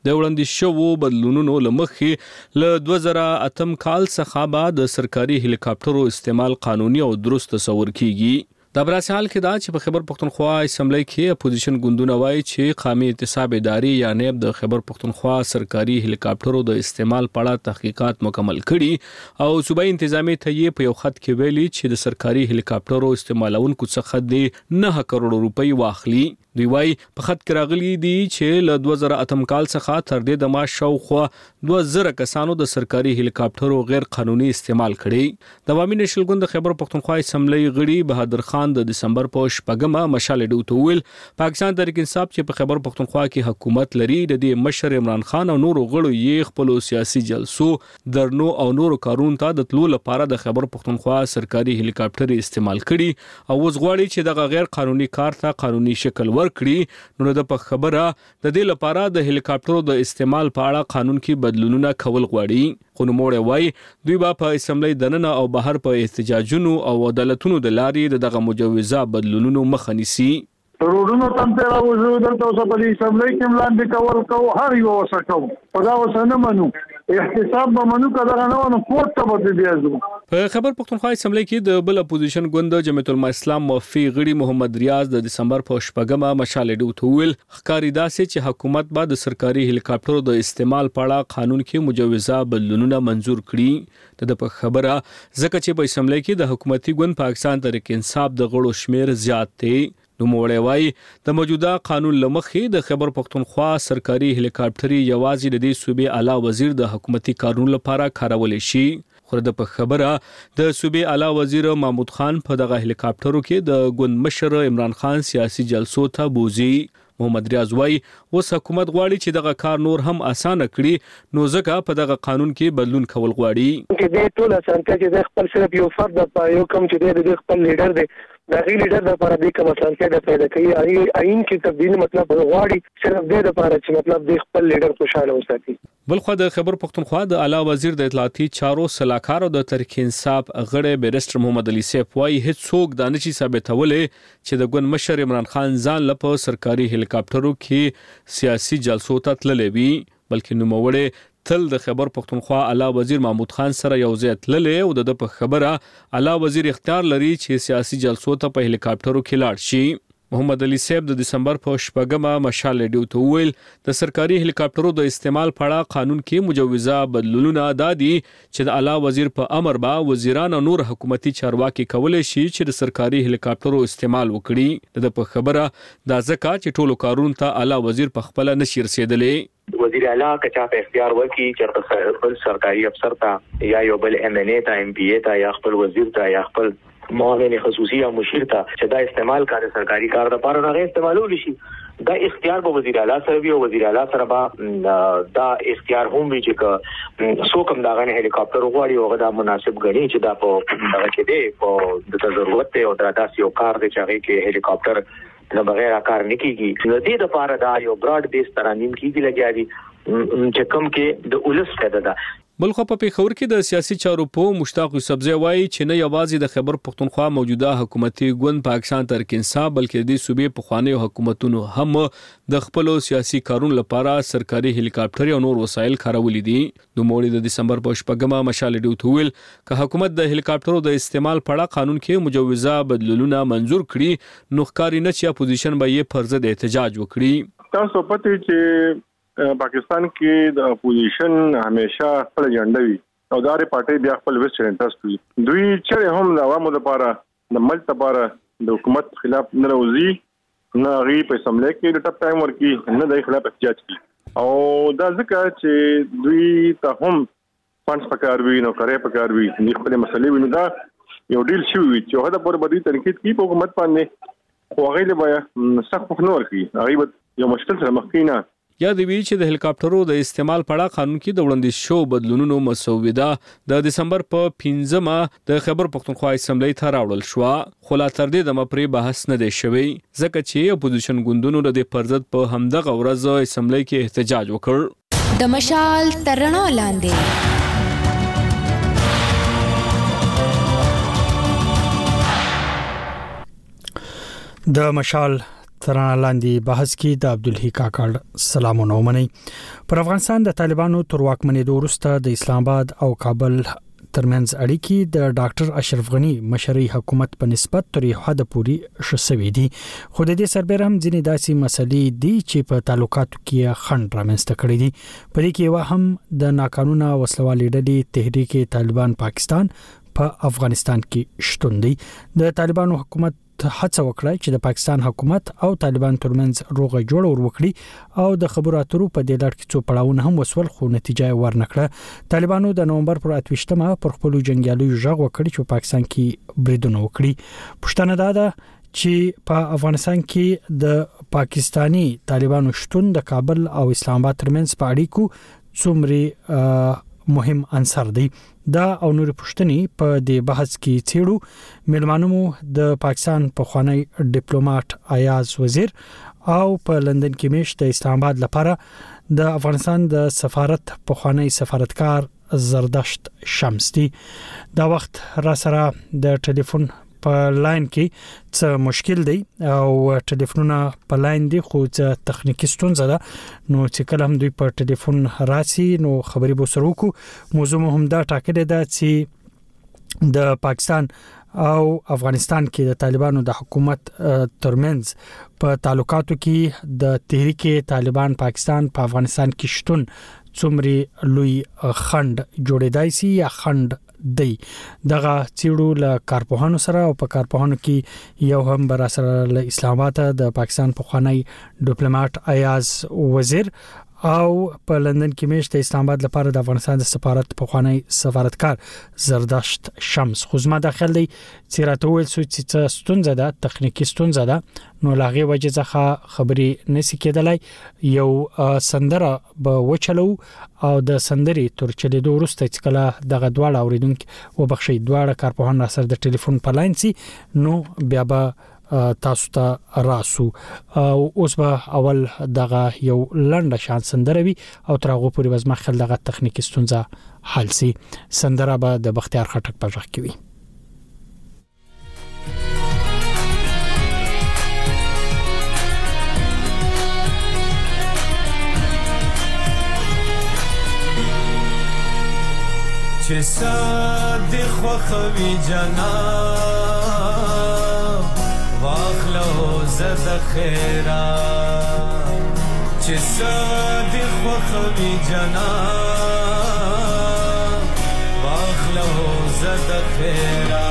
د وړاندې شوو بدلونونو لمخې له 2008 کال څخه بعد د سرکاري هلیکاپټرو استعمال قانوني او درست تصور کیږي. د براسحال کې دا چې په خیبر پختونخوا اسمبلی کې اپوزیشن ګوندونه وایي چې قومي احتساب ادارې یا نیب د خیبر پختونخوا سرکاري هلیکاپټرو د استعمال په اړه تحقیقات مکمل کړي او صوبایي انتظامی ته یې په یو خط کې ویلي چې د سرکاري هلیکاپټرو استعمالونکو څخه د 9 کروڑ روپۍ واخلي. دوی وایي په خط کې راغلي دي چې له 2008 کال څخه تر دې دمه شاوخوا 2000 کسانو د سرکاري هلیکاپټرو غیر قانوني استعمال کړي. د عوامي نېشنل ګوند د خیبر پختونخوا اسمبلی غړي بهادر خان د دسمبر په شپږمه مشال ډیوټ ویل پاکستان تحریک انصاف چې په خیبر پختونخوا کې حکومت لري د دې مشر عمران خان او نورو غړو یې خپل سیاسي جلسو درنو او نورو کارونو ته د تلو لپاره د خیبر پختونخوا سرکاري هلیکاپټر استعمال کړي او اوس غواړي چې دغه غیر قانوني کار ته قانوني شکل ورکړي. نو د په خبره د دې لپاره د هلیکاپټرو د استعمال په اړه قانون کې بدلونونه کول غواړي. خو نوموړی وایي دوی به په اسمبلی دننه او بهر په احتجاجونو او عدالتونو د لارې دغه مجوزه بدلونونو مخه نیسي. روډونو تم ته راوځو دلته اوس په اسمبلی کې ملاندې کول کو هر یو وسکو په دا وسنه منو احتساب به منو کله نه ونه کوټ ته به دیازو. په خیبر پختونخوا اسمبلی کې د بل اپوزیشن ګوند جمعیت الاسلام موفي غړي محمد ریاض د دسمبر په شپږمه مشال ډیوټ ویل ښکاری داسې چې حکومت به د سرکاري هلیکاپټرو د استعمال په اړه قانون کې مجوزه بدلونونه منزور کړي. د په خبره ځکه چې په اسمبلی کې د حکومتي ګوند پاکستان تحریک انصاف د غړو شمیر زیات دی. نوموړی وایي د موجوده قانون لمخې د خیبر پختونخوا سرکاري هلیکاپټر یوازې د دې صوبې اعلی وزیر د حکومتي کارونو لپاره کارول شي. خو د په خبره د صوبې اعلی وزیر محمود خان په دغه هلیکاپټرو کې د ګوند مشر عمران خان سیاسي جلسو ته بوزي. محمد ریاض وایي اوس حکومت غواړي چې دغه کار نور هم اسانه کړي نو ځکه په دغه قانون کې بدلون کول غواړي. چې د ټول اسانتیا چې د خپل صرف یو فرد په یو کم چې د خپل لیډر دی د غي لیډر لپاره د کوم اسانتیا د پیدا کوي آئین کې تبدیل مطلب غواړي صرف د لپاره چې مطلب د خپل لیډر خوشاله وساتي. بلخو د خیبر پختونخوا د اعلی وزیر د اطلاعاتي چارو صلاحکار او د تحریک انصاف غړي بیرسټر محمد علي سیف وایي هیڅ څوک دا نشي ثابتولې چې د ګوند مشر عمران خان ځان لپاره سرکاري هلیکاپټرو کې سیاسي جلسو ته تللی وي بلکې نوموړی تل د خیبر پختونخوا اعلی وزیر محمود خان سره یو ځای تللی او د په خبره اعلی وزیر اختیار لري چې سیاسي جلسو ته په هلیکاپټرو کې لاړ شي. محمد علي صاحب د دسمبر په شپږمه مشال ډیوټ ویل د سرکاري هلیکاپټرو د استعمال په اړه قانون کې مجوزه بدلونونه دادي چې د اعلی وزیر په امر با وزیران او نور حکومتي چارواکي کولای شي چې د سرکاري هلیکاپټرو استعمال وکړي. د په خبره دا ځکه چې ټولو کارونو ته اعلی وزیر په خپل نشي رسیدلی. وزیر اعلی کچا په اختیار ورکی چې خپل سرکاري افسر ته یا یو بل ام ان ای ته ام پی ای ته یا خپل وزیر ته یا خپل معاون خصوصي یا مشیر ته چې دا استعمال کار سرکاري کار د پاره نه استعمالول شي دا اختیار به وزیر اعلی سره وي او وزیر اعلی سره به دا اختیار هم وي چې څوک هم دا غنه هلیکاپټر وغواړي او دا مناسب غني چې دا په دغه کې دی په د ضرورت او دا داسې یو کار دی چې هغه کې هلیکاپټر نه بغیر کار نه کیږي. د دې لپاره دا یو براډ بیس ترانیم کیږي لګیاري چې کوم کې د اولس فائدہ ده. بلخو په پیښور کې د سیاسي چارو په مشتاق یوسفزئی وایي چې نه یوازې د خیبر پختونخوا موجوده حکومتي ګوند پاکستان تحریک انصاف بلکې د صوبې پخوانی حکومتونو هم د خپل سیاسي کارونو لپاره سرکاري هلیکاپټر او نور وسایل کارولي دي. نوموړي د دسمبر په شپږمه مشال ډیوټ ویل چې حکومت د هلیکاپټرو د استعمال په اړه قانون کې مجوزه بدلونونه منزور کړي نو ښکاري نه چې اپوزیشن به یې پر ضد احتجاج وکړي. تاسو پته چې پاکستان کې د اپوزیشن همیشه خپل ایجنډا وي او دا لري پارټي بیا خپل ویسټ انټرست وي. دوی چې هم د عوامو لپاره د ملک لپاره د حکومت خلاف نه راوځي نه غي په سملې کې د ټاپ ټایم ورکی نه د خلاف احتجاج کوي او دا ځکه چې دوی ته هم فانډز پکار وي نو کاري پکار وي د خپل مسلې ویني دا یو ډیل شي چې هغه پر بدی تنقید کوي په حکومت باندې خو هغه له سخت نه ورکی هغه یو مشکل سره مخ کینا. یا د وی چې د هلیکاپټرو د استعمال په اړه قانون کې د وړاندیز شو بدلونونو مسوده د دسمبر په 15مه د خیبر پختونخوا اسمبلی ته راوړل شو خو لا تر دې د مپری بحث نه دی شوی ځکه چې اپوزیشن ګوندونو د پرځد په همدغه ورځ اسمبلی کې احتجاج وکړ. د مشال ترڼا لاندې د مشال ترانه لاندې بحث کې د عبدالحی کاکړ سلامونه ومني. پر افغانستان د طالبانو تر واکمنېدو وروسته د اسلام آباد او کابل ترمنځ اړیکې د ډاکټر اشرف غنی مشري حکومت په نسبت تر یو حد پورې شسوي دي. خو د دې سربېره هم ځینې داسې مسلې دي چې په تعلقاتو کې خنډ رامنځته کړي دي. په دې کې یو هم د ناقانونه وسلوالې ډلې تحریک طالبان پاکستان په افغانستان کې شتون دی. د طالبانو حکومت هڅه وکړه چې د پاکستان حکومت او طالبان ترمنځ روغه جوړه وکړي او د خبرو اترو په دې لړ کې څو پړاوونه هم وسول خو نتیجه ورنکړه. طالبانو د نومبر پر 28مه پر خپل جنگیالیو ژغ وکړي چې پاکستان کې بریدونه وکړي. پښتنه ده چې په افغانستان کې د پاکستانی طالبانو شتون د کابل او اسلام آباد ترمنځ په اړیکو څومره مهم عنصر دی. دا او نور پښتني په دې بحث کې چیرو ملمانو د پاکستان په خوانی ډیپلوماټ ایاز وزیر او په لندن کې مش د اسلام آباد لپاره د افغانستان د سفارت په خوانی سفارتکار زردشت شمس دی. دا وخت را سره د ټلیفون په لاین کې څه مشکل دی او ټلیفونونه په لاین دي خو څه تخنیکی ستونزه ده. نو چې کله هم دوی په ټلیفون راسي نو خبري به سره وکړو. موضوع هم دا ټاکلې ده چې د پاکستان او افغانستان کې د طالبانو د حکومت ترمنځ په تعلقاتو کې د تحریک طالبان پاکستان په افغانستان کې شتون څومره لوی خنډ جوړېدای شي یا خنډ دی. دغه چیرو له کارپوهانو سره او په کارپوهانو کې یو هم بر سره له اسلام آباد د پاکستان په خوانی ډیپلوماټ ایاز وزیر او په لندن کې مش د اسلام آباد لپاره د افغانستان د سفارت په خوانی سفارتکار زردشت شمس. خو زما داخل دی چې راته ویل سو چې ستونزه ده تخنیکی ستونزه ده نو لاغه وجه ځخه خبري نسی کېدلای. یو سندره به وچلو او د سندري تر چلیدو وروسته چې کله دغه دواړه اوریدونکو وبخښي دواړه کارپوهان سره د ټلیفون په لاین سي نو بیا به تاسو ته راسو. اوس به اول دغه یو لنډه شان سندره وي او ترغه پورې وزما خل دغه تخنیکی ستونزه حل سي. سندره به د بختیار خټک په ځخ کې وي. چې صادق خوخوي جناب واخلو زد خیرا چې صادق خوخوي جناب واخلو زد خیرا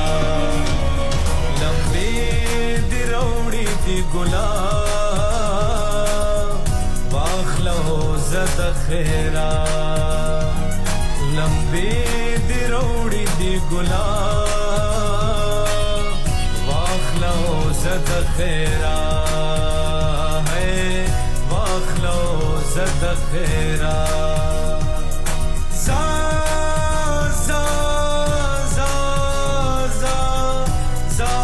لمبي دی روړي دی ګلاب واخلو زد خیرا لمبي دی روړي دی ګلاب واخلو زد خیرا ہے واخلو زد خیرا زا زا زا زا زا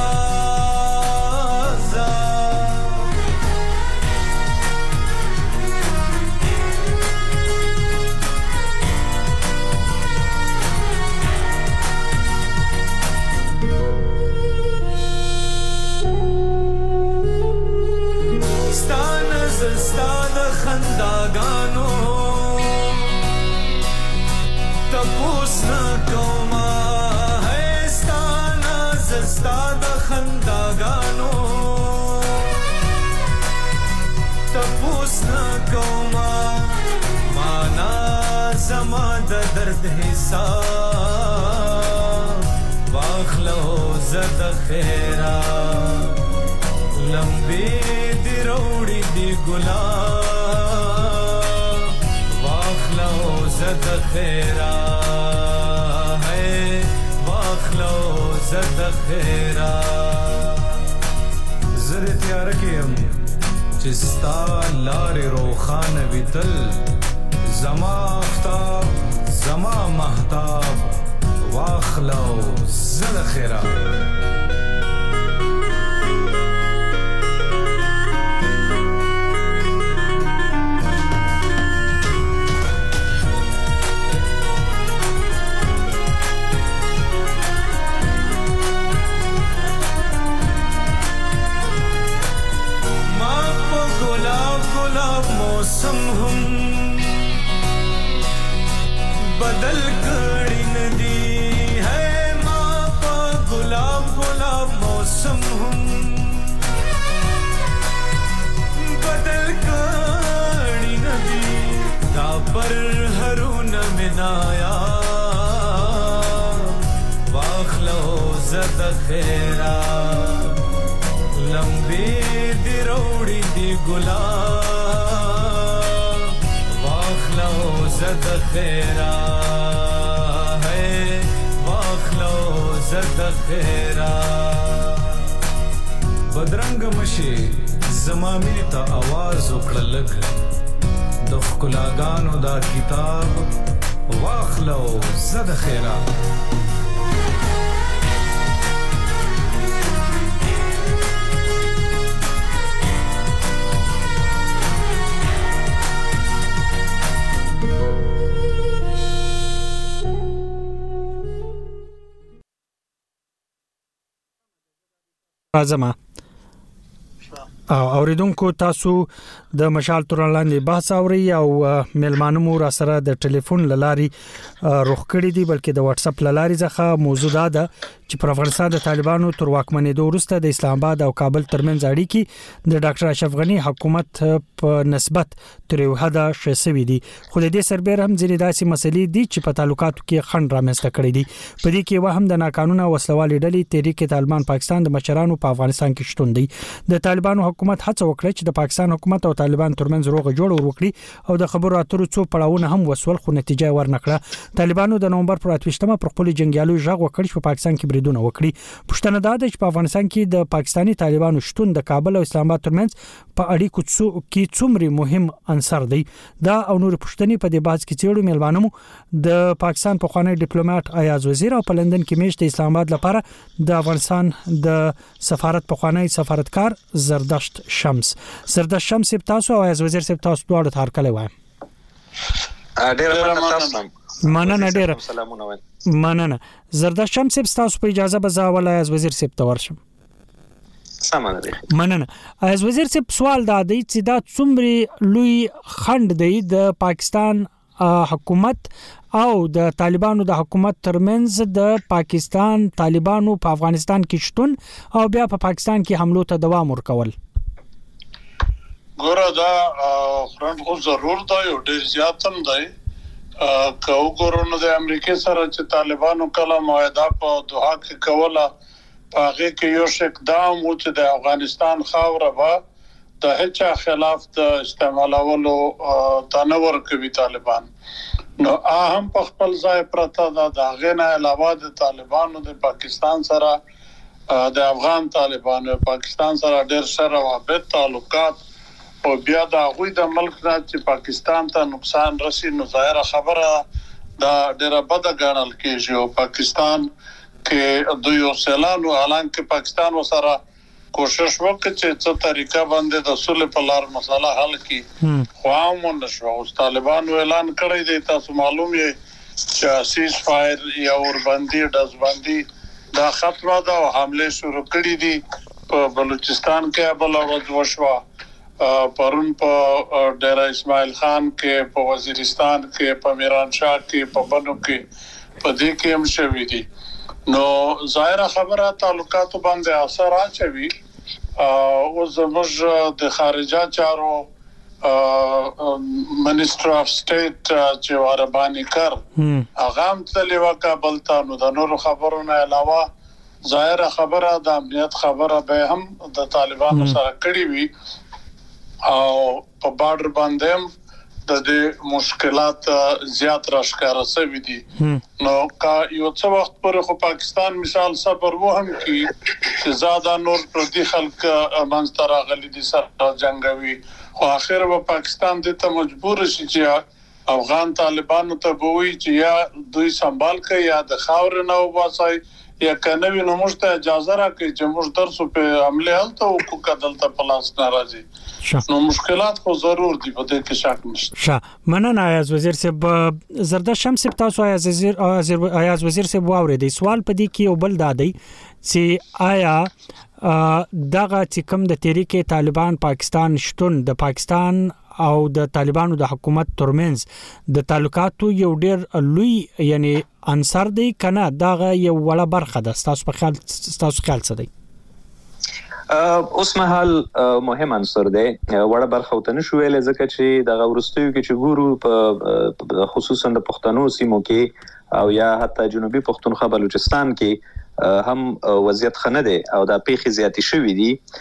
زا خنداګانو تپوس نه کومه هستانه زستا د خنداګانو تپوس نه کومه معنا زما د درد حساب واخلو زد خیرا لمبي دی روړي دی ګلاب زد خیرا ہے واخلو زد خیرا زر تیار کیم چستا لار روخان ویتل زما آفتاب زما محتاب واخلو زد خیرا गुलाब मौसम हम बदल कड़ी नदी है मापा गुलाब गुलाब मौसम हम बदल कड़ी नदी दा पर हरू न मिनाया वाखलो जद खेरा लंबी दिरोड़ी दी गुलाब वाखलो जद खेरा है वाखलो जद खेरा बदरंग मशी जमामी ता आवाज उकड़लग द ख़ुलागानो दा किताब वाखलो जद खेरा راځم اوریدونکو تاسو د مشال تورن لاندې بحث اوري او ملمانو مو را سره د ټلیفون لاري روخ کړی دی بلکې د واتس اپ لاري ځخه موضوع ده چې پر افغانستان د طالبانو تر واکمنۍ وروسته د اسلام آباد او کابل ترمنځ اړیکې د ډاکټر اشرف غنی حکومت په نسبت تر یو حد شسوي دي خو د دې سربېره هم ځینې داسې مسلې دي چې په تعلقاتو کې خنډ رامنځته کړی دي په دې کې وهم د ناقانونه وسلوالې ډلې تحریک طالبان پاکستان د مشرانو په افغانستان کې شتون دی د طالبانو حکومت هڅه وکړه چې د پاکستان حکومت او طالبان ترمنځ روغه جوړه وکړي او د خبرو اترو څو پړاوونه هم وسول خو نتیجه ورنکړه طالبانو د نومبر پر 28مه پر خپل جنگیالو ژغ وکړ چې په پاکستان کې بریدونه وکړي پښتنه ده چې په افغانستان کې د پاکستانی طالبانو شتون د کابل او اسلام آباد ترمنځ په اړیکو کې څومره مهم عنصر دی دا او نور پښتني په دې بحث کې چېړو ملمانو د پاکستان په خوانی ډیپلوماټ ایاز وزیر او په لندن کې میشت اسلام آباد لپاره د افغانستان د سفارت په خوانی سفارتکار زردشت شمس تاسو او ایاز وزیر صاحب تاسو دواړو ته هرکلی وایم مننه ډیر مننه زردشت شمس تاسو په اجازه به زه ولای ایاز وزیر صاحب ته ورشم سمانه دي مننه ایاز وزیر صاحب سوال دا دی چې دا څومره لوی خند دی د پاکستان حکومت او د طالبانو د حکومت ترمنځ د پاکستان طالبانو په افغانستان کې شتون او بیا په پاکستان کې حملو ته دوام ورکول ګوره دا فرند خو ضرور دا یو ډیر زیات هم دی که وګورو نو د امریکای سره چې طالبانو کله معاهده په دوحه کې کوله په هغه کې یو اقدام و چې د افغانستان خاوره به د هیڅ خلاف د استعمالولو تنور کوي طالبان نو هم په خپل ځای پرته د غنه علاوه د طالبانو د پاکستان سره د افغان طالبانو پاکستان سره ډېر سره وابط تعلقات او بیا د غوی د ملک نه چې پاکستان ته نقصان رسي نو ظاهره خبره دا ډېر بد ګڼل کېږي او پاکستان کې د یو سیلانو اعلان کې پاکستان وسره کوشش وکړي چې څه طریقه باندې د صلح په لار مسله حل کړي خو هم نشو او طالبانو اعلان کړی دی تاسو معلوم یې چې سیز فایر یا اوربندي دزبندي دا ختمه ده او حمله شروع کړي دي په بلوچستان کې بل ورځ وشوه پرون په ډیره اسماعیل خان کې په وزیرستان کې په میران شاه کې په بنو کې په دې کې هم شوي دي نو ظاهره خبره تعلقاتو باندې اثر اچوي او زموږ د خارجه چارو منیسټر اف سټیټ چې وربانی کر هغه هم تللی و کابل ته نو د نورو خبرونو علاوه ظاهره خبره د امنیت خبره به هم د طالبانو سره کړی وي او په بارډر باندې د دې مشکلات زیات راښکاره شوي دي نو کا یو څه وخت پر خو پاکستان مثال صبر و هم کی چې زاده نور پر دي خلک منځ راغلي دي سره جنگوي خو اخر و پاکستان د ته مجبور شي چې افغان طالبانو ته وایي چې یا دوی سنبال کوي یا د خاور نه وباسي یا کنه وینو موږ ته اجازه راکړي چې موږ درس په عمله هلته وکړو کدلته پلاس ناراضي نو مشکلات خو ضرور دي په دې کې شک نشته مننه ایاز وزیر صاحب زرداد شمس صاحب تاسو ایاز وزیر صاحب واورېدی سوال په دې کې یو بل دادی چې آیا دغه چې کوم د تحریک طالبان پاکستان شتون د پاکستان او د طالبانو د حکومت ترمنځ د تعلقاتو یو ډېر لوی یعنی عنصر دی کنه دغه یو وړه برخه ده تاسو خیال څه دی اوس مهال مهم عنصر دی وړه برخه وته نشو ویل ځکه چې دغه ورستیو کې چې ګورو په خصوصا د پښتنو سیمو کې او یا حتی جنوبي پښتونخوا بلوچستان کې هم وضعیت خنه دی او د پیخي زیاتی شوې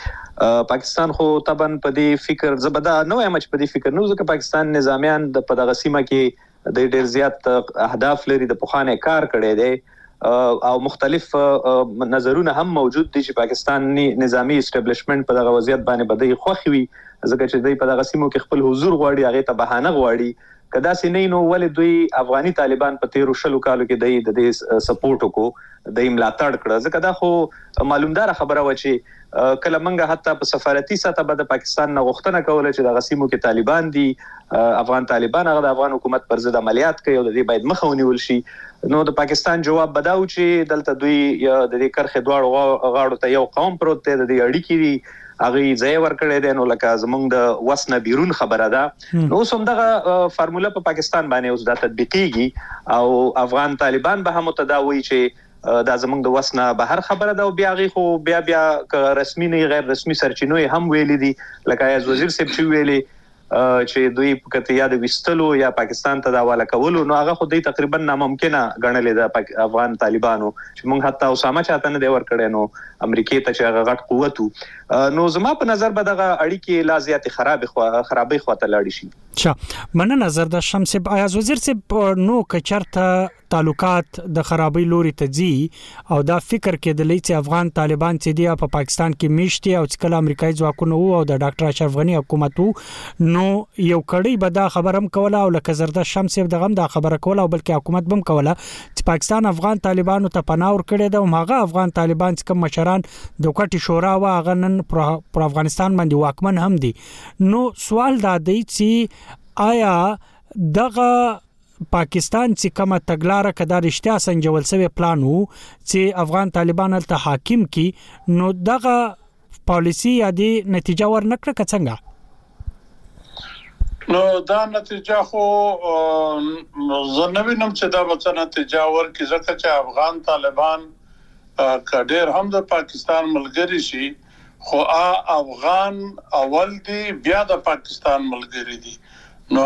دي پاکستان خو طبعا په دې فکر زبدا نو یم چې په دې فکر نو ځکه پاکستان نظامیان د په دغه سیمه کې د ډېر زیات اهداف لري د پخوانه کار کړي دي او مختلف نظرونه هم موجود دي چې پاکستاني نظامی اسټابلیشمنت په دغه وضعیت باندې بدای خوخي وي ځکه چې دوی په دغه سیمو کې خپل حضور غواړي هغه ته بهانه غواړي کدا سې نو ولې دوی افغاني طالبان په 13 کالو کې د دې سپورټ وکړو د ملاتړ کړ ځکه دا خو معلومدار خبره و چې کله منګه حتی په سفارتي سطح به د پاکستان نه غوښتنه کوله چې د غسیمو کې طالبان دي افغان طالبان هغه د افغان حکومت پر ضد عملیات کوي او د دې باید مخه ونیول شي نو د پاکستان جواب بداو چې دلته دوی د دې کرخه دواړو غاړو ته یو قوم پروت دی د دې اړیکې هغه ځای ورکړی دی نو لکه زمونږ د وسنه بیرون خبره ده نو سم دغه فارموله په پاکستان باندې اوس د تطبیقيږي او افغان طالبان به هم متداوي چې دا زمونږ د وسنه بهر خبره ده او بیا رسمي نه غیر رسمي سرچینو هم ویلي دي لکه ایاز وزیر صاحب چې ویلي چې دوی په کته یاد وستلو یا پاکستان ته دا حواله کولو نو هغه خو دوی تقریبا ناممکنه ګڼلې ده افغان طالبانو چې موږ حتی اسامه چاته نه دی ورکړی نو امریکای ته چې هغه غټ قوت نو زما په نظر به دغه اړیکې لا زیات خرابې خواته لاړې شي مننه زرداد شمس صاحب ایاز وزیر صاحب نو کچرته تعلقات د خرابې لوري ته ځي او دا فکر کې د لیڅ افغان طالبان چې دی په پاکستان کې میشتي او چې کله امریکایي ځواکونه او د ډاکټر اشرف غنی حکومت نو یو کړي به دا خبرم کوله او لکه زرداد شمس صاحب دغه دا خبره کوله او بلکې حکومت بم کوله چې پاکستان افغان طالبانو ته پناه ورکړي دا هغه افغان طالبان چې کوم مشران د کوټي شورا او هغه نن پر افغانستان باندې واکمن هم دي نو سوال دا دی چې آیا دغه پاکستان چې کومه تګلارې کدا رښتیا سنجول سوی پلان وو چې افغان طالبان ته حاکم کی نو دغه پالیسی یا دی نتیجه ورنکړه څنګه نو دا نتیجه خو زنوینم چې دا به نتیجه ورکړي ځکه چې افغان طالبان کډیر هم د پاکستان ملګری شي خو افغان اول دی بیا د پاکستان ملګری دي نو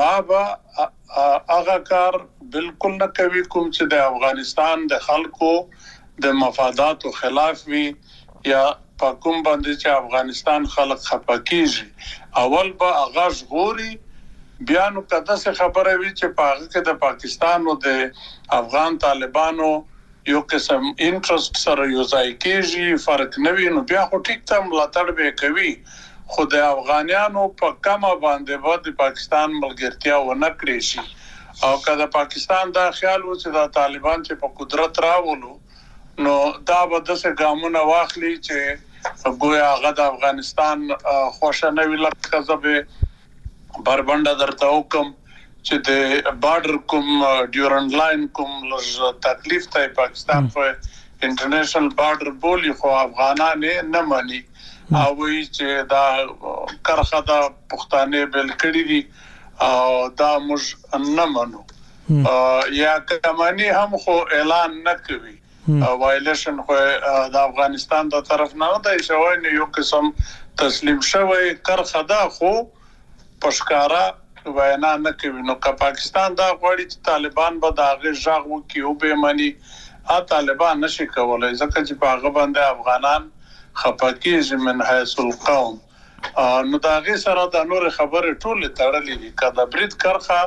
هغه کار بالکل نه کوي کوم چې د افغانستان د خلکو د مفاداتو خلاف وي یا په کوم باندې چې افغانستان خلک خپکیږي اول به اغاز غوري بیا نو کده څه خبره وي چې په هغه کې د پاکستان او د افغان طالبانو یو قسم انټرست سره یو ځای کېږي فرق نه وي نو بیا خو ټیک ته ملاتړ به کوي خو د افغانانو په کمه باندې د پاکستان ملګرتیا ونه کړی شي او کله پاکستان دا خیال و چې د طالبان چې په قدرت راولو نو دا به د څه ګامونه واخلي چې ګویا هغه د افغانستان خوشنه وی لکه زبه بربنده درته حکم چې د بارډر کوم ډیورنډ لاین کوم لږ تکلیف ته پاکستان په انټرنیشنل بارډر بولی خو افغانان نه مانی او وی چې دا کرخه دا پښتانه بل کړی دي او دا موږ نه منو یا کمانی هم خو اعلان نه کوي وایلیشن خو د افغانستان د طرف نه دی شوی نه یو قسم تسلیم شوی کرخه دا خو پښکارا وینا نه کوي نو که پاکستان دا غواړي چې طالبان به دا غي ژغ وکي او به مانی طالبان نشي کولای ځکه چې په هغه باندې افغانان خپکیږي من حیث القوم نو دا غي سره د نور خبره ټول تړلې دي کله برید کرخه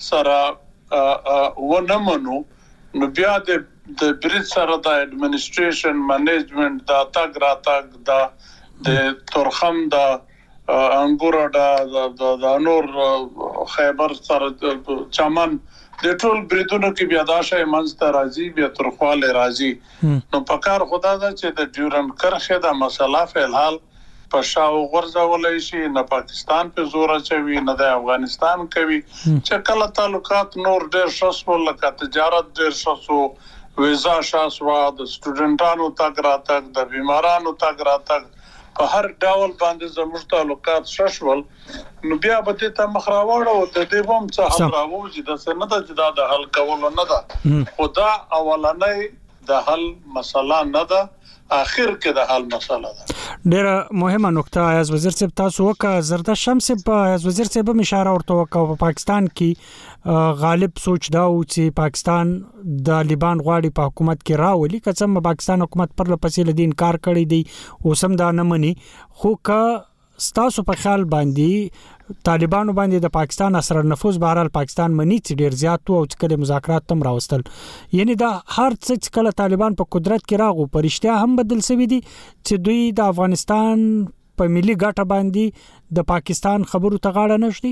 سره و نه منو نو بیا د برید سره د اډمنستریشن منیجمنت دا تاګ را تاګ دا د تورخم دا انګور دا نور خیبر سره چمن د ټول بریدونو کې بیا دا شی منځته راځي بیا ترخواله راځي نو پکار خدا دا چې د ډیورنډ کرښه د مسله فعال په شاو غرزولای شي نه پاکستان په زور اچوي نه د افغانستان کوي چې کله تعلقات نور ډېر شاسو لکه تجارت ډېر شاسو ویزا شاسو د سټوډنټانو تاګ راتګ د بیمارانو تاګ راتګ په هر ډول باندې زموږ تعلقات شاشول نو بیا به ته مخراوړ او د دې هم څه حل راوځي د سند د حل کول نه ده خدا اولنې د حل مسله نه ده اخر کې د حل مسله ده ډېر مهمه نقطه ایاز وزیر صاحب تاسو وکړه زردشت شمس په ایاز وزیر صاحب اشاره ورته وکړه په پاکستان کې غالب سوچ دا و چې پاکستان د طالبان غواړي په حکومت کې راولي که څنګه پاکستان حکومت پر لپسې لدین کار کړی دی او سم دا نه مني خو که ستاسو په خیال باندې طالبانو باندې د پاکستان اثر نفوذ بهرال پاکستان منی چې ډیر زیات او چې کله مذاکرات تم راوستل یعنی دا هر څه چې کله طالبان په قدرت کې راغو پرشتیا هم بدل شوی دي چې دوی د افغانستان په ملي ګټه باندې د پاکستان خبرو ته غاړه نشدي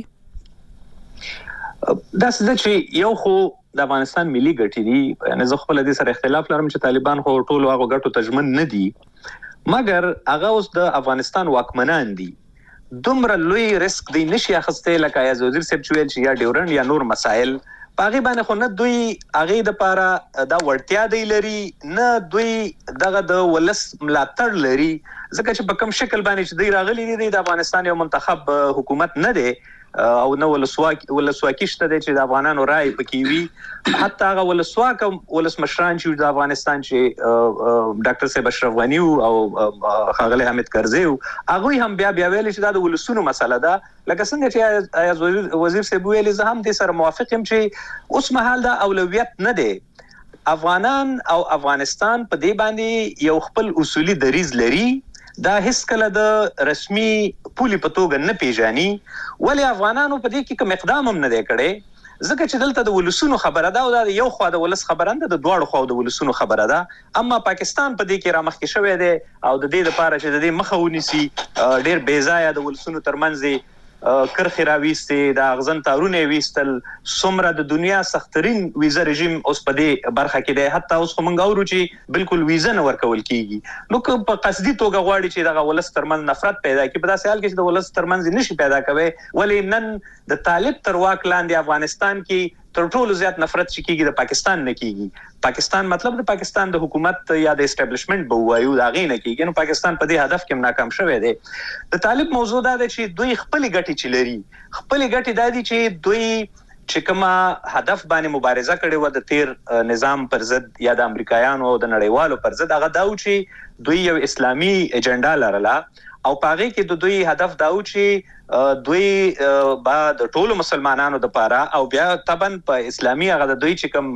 دا څه چې یو خو د افغانستان ملي ګټې دي یعنی زه خپل د سره اختلاف لرم چې طالبان خو ټول هغه ګټو تضمن نه دي مګر هغه اوس د افغانستان واکمنان دي دومره لوی ریسک دی نشي اخسته لکه ایاز وزیر صاحب چویل چې یا ډیورنډ یا نور مسائل پاغي باندې خو نه دوی اغه د پاره دا ورتیا دی لري نه دوی دغه د ولس ملاتړ لري ځکه چې په کوم شکل باندې چې دی راغلي دي د افغانستان یو منتخب حکومت نه دی او نو ولسواکی شته چې د افغانانو رائے پکې وي حتی هغه ولس مشران چې د افغانستان چې ډاکټر صاحب اشرف غنی او خاغلی حامد کرزی هغه هم بیا ویل چې دا د ولسونو مسله ده لکه څنګه چې ایاز وزیر صاحب ویل زه هم د سره موافق یم چې اوس مهال دا اولویت نه دی افغانان او افغانستان په دې باندې یو خپل اصولي دریز لري دا هیڅ کله د رسمي پولي په توګه نه پیژني ولی افغانانو په دې کې کوم اقدام هم نه دی کړی ځکه چې دلته د ولسونو خبره ده او دا یو خوا د ولس خبره نه د دوړو خوا د ولسونو خبره ده اما پاکستان په دې کې رامخکې شوی دی او د دې لپاره چې د دې مخه ونیسي ډېر بې ځایه د ولسونو ترمنځ کرخي راويستي د اغزن تارونه ویستل څومره د دنیا سخترین ویزا رژیم اوس په دې برخه کې دی حتی اوس موږ اورو چې بالکل ویزا نه ورکول کیږي نو که په قصدي توګه غواړي چې دغه ولس ترمن نفرت پیدا کړي په داسې حال کې چې د ولس ترمن نشي پیدا کوي ولی نن د طالب تر واک لاندې افغانستان کې تر ټولو زیات نفرت چې کیږي د پاکستان نه کیږي پاکستان مطلب د پاکستان د حکومت یا د اسټابلیشمنت به وایو دا غي نه کیږي نو پاکستان په دې هدف کې ناکام شوی دی د طالب موضوع دا دی چې دوی خپل ګټي چلري خپل ګټي دا دي چې دوی چې کومه هدف باندې مبارزه کړې و د تیر نظام پر ضد یا د امریکایانو او د نړیوالو پر ضد هغه دا و چې دوی یو اسلامي ایجنډا لرله او پاره کې د دوی هدف دا و چې دوی با د ټولو مسلمانانو د پاره او بیا طبعا په اسلامي هغه د دوی چې کوم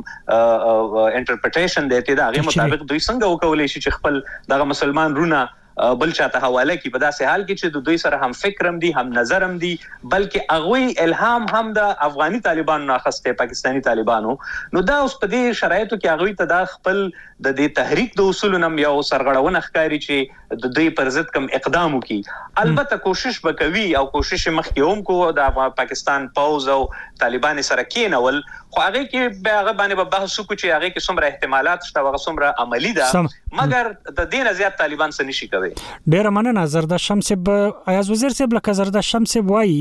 انټرپریټیشن دی ته دا هغه مطابق دوی څنګه وکولای شي چې خپل دغه مسلمان رونه بل چاته حواله کی په داسې حال کې چې د دوی سره هم فکرم دي هم نظرم دي بلکې هغه الهام هم د افغاني طالبانو نه اخسته پاکستانی طالبانو نو دا اوس په دې شرایطو کې هغه ته د خپل د دې تحریک د اصولو نم یو سرغړونه ښکاری چې د دوی پر ضد کوم اقدام وکي البته کوشش وکوي او کوشش مخکې هم کو د پاکستان پاوز او طالبان سره کېنول خو هغه کې به هغه باندې بحث وکړو چې هغه کې څومره احتمالات شته هغه څومره عملی ده مګر د دې نه زیات طالبان څه نشي کوي ډېر مننه زردشت شمس ایاز وزیر صاحب لکه زردشت شمس وایي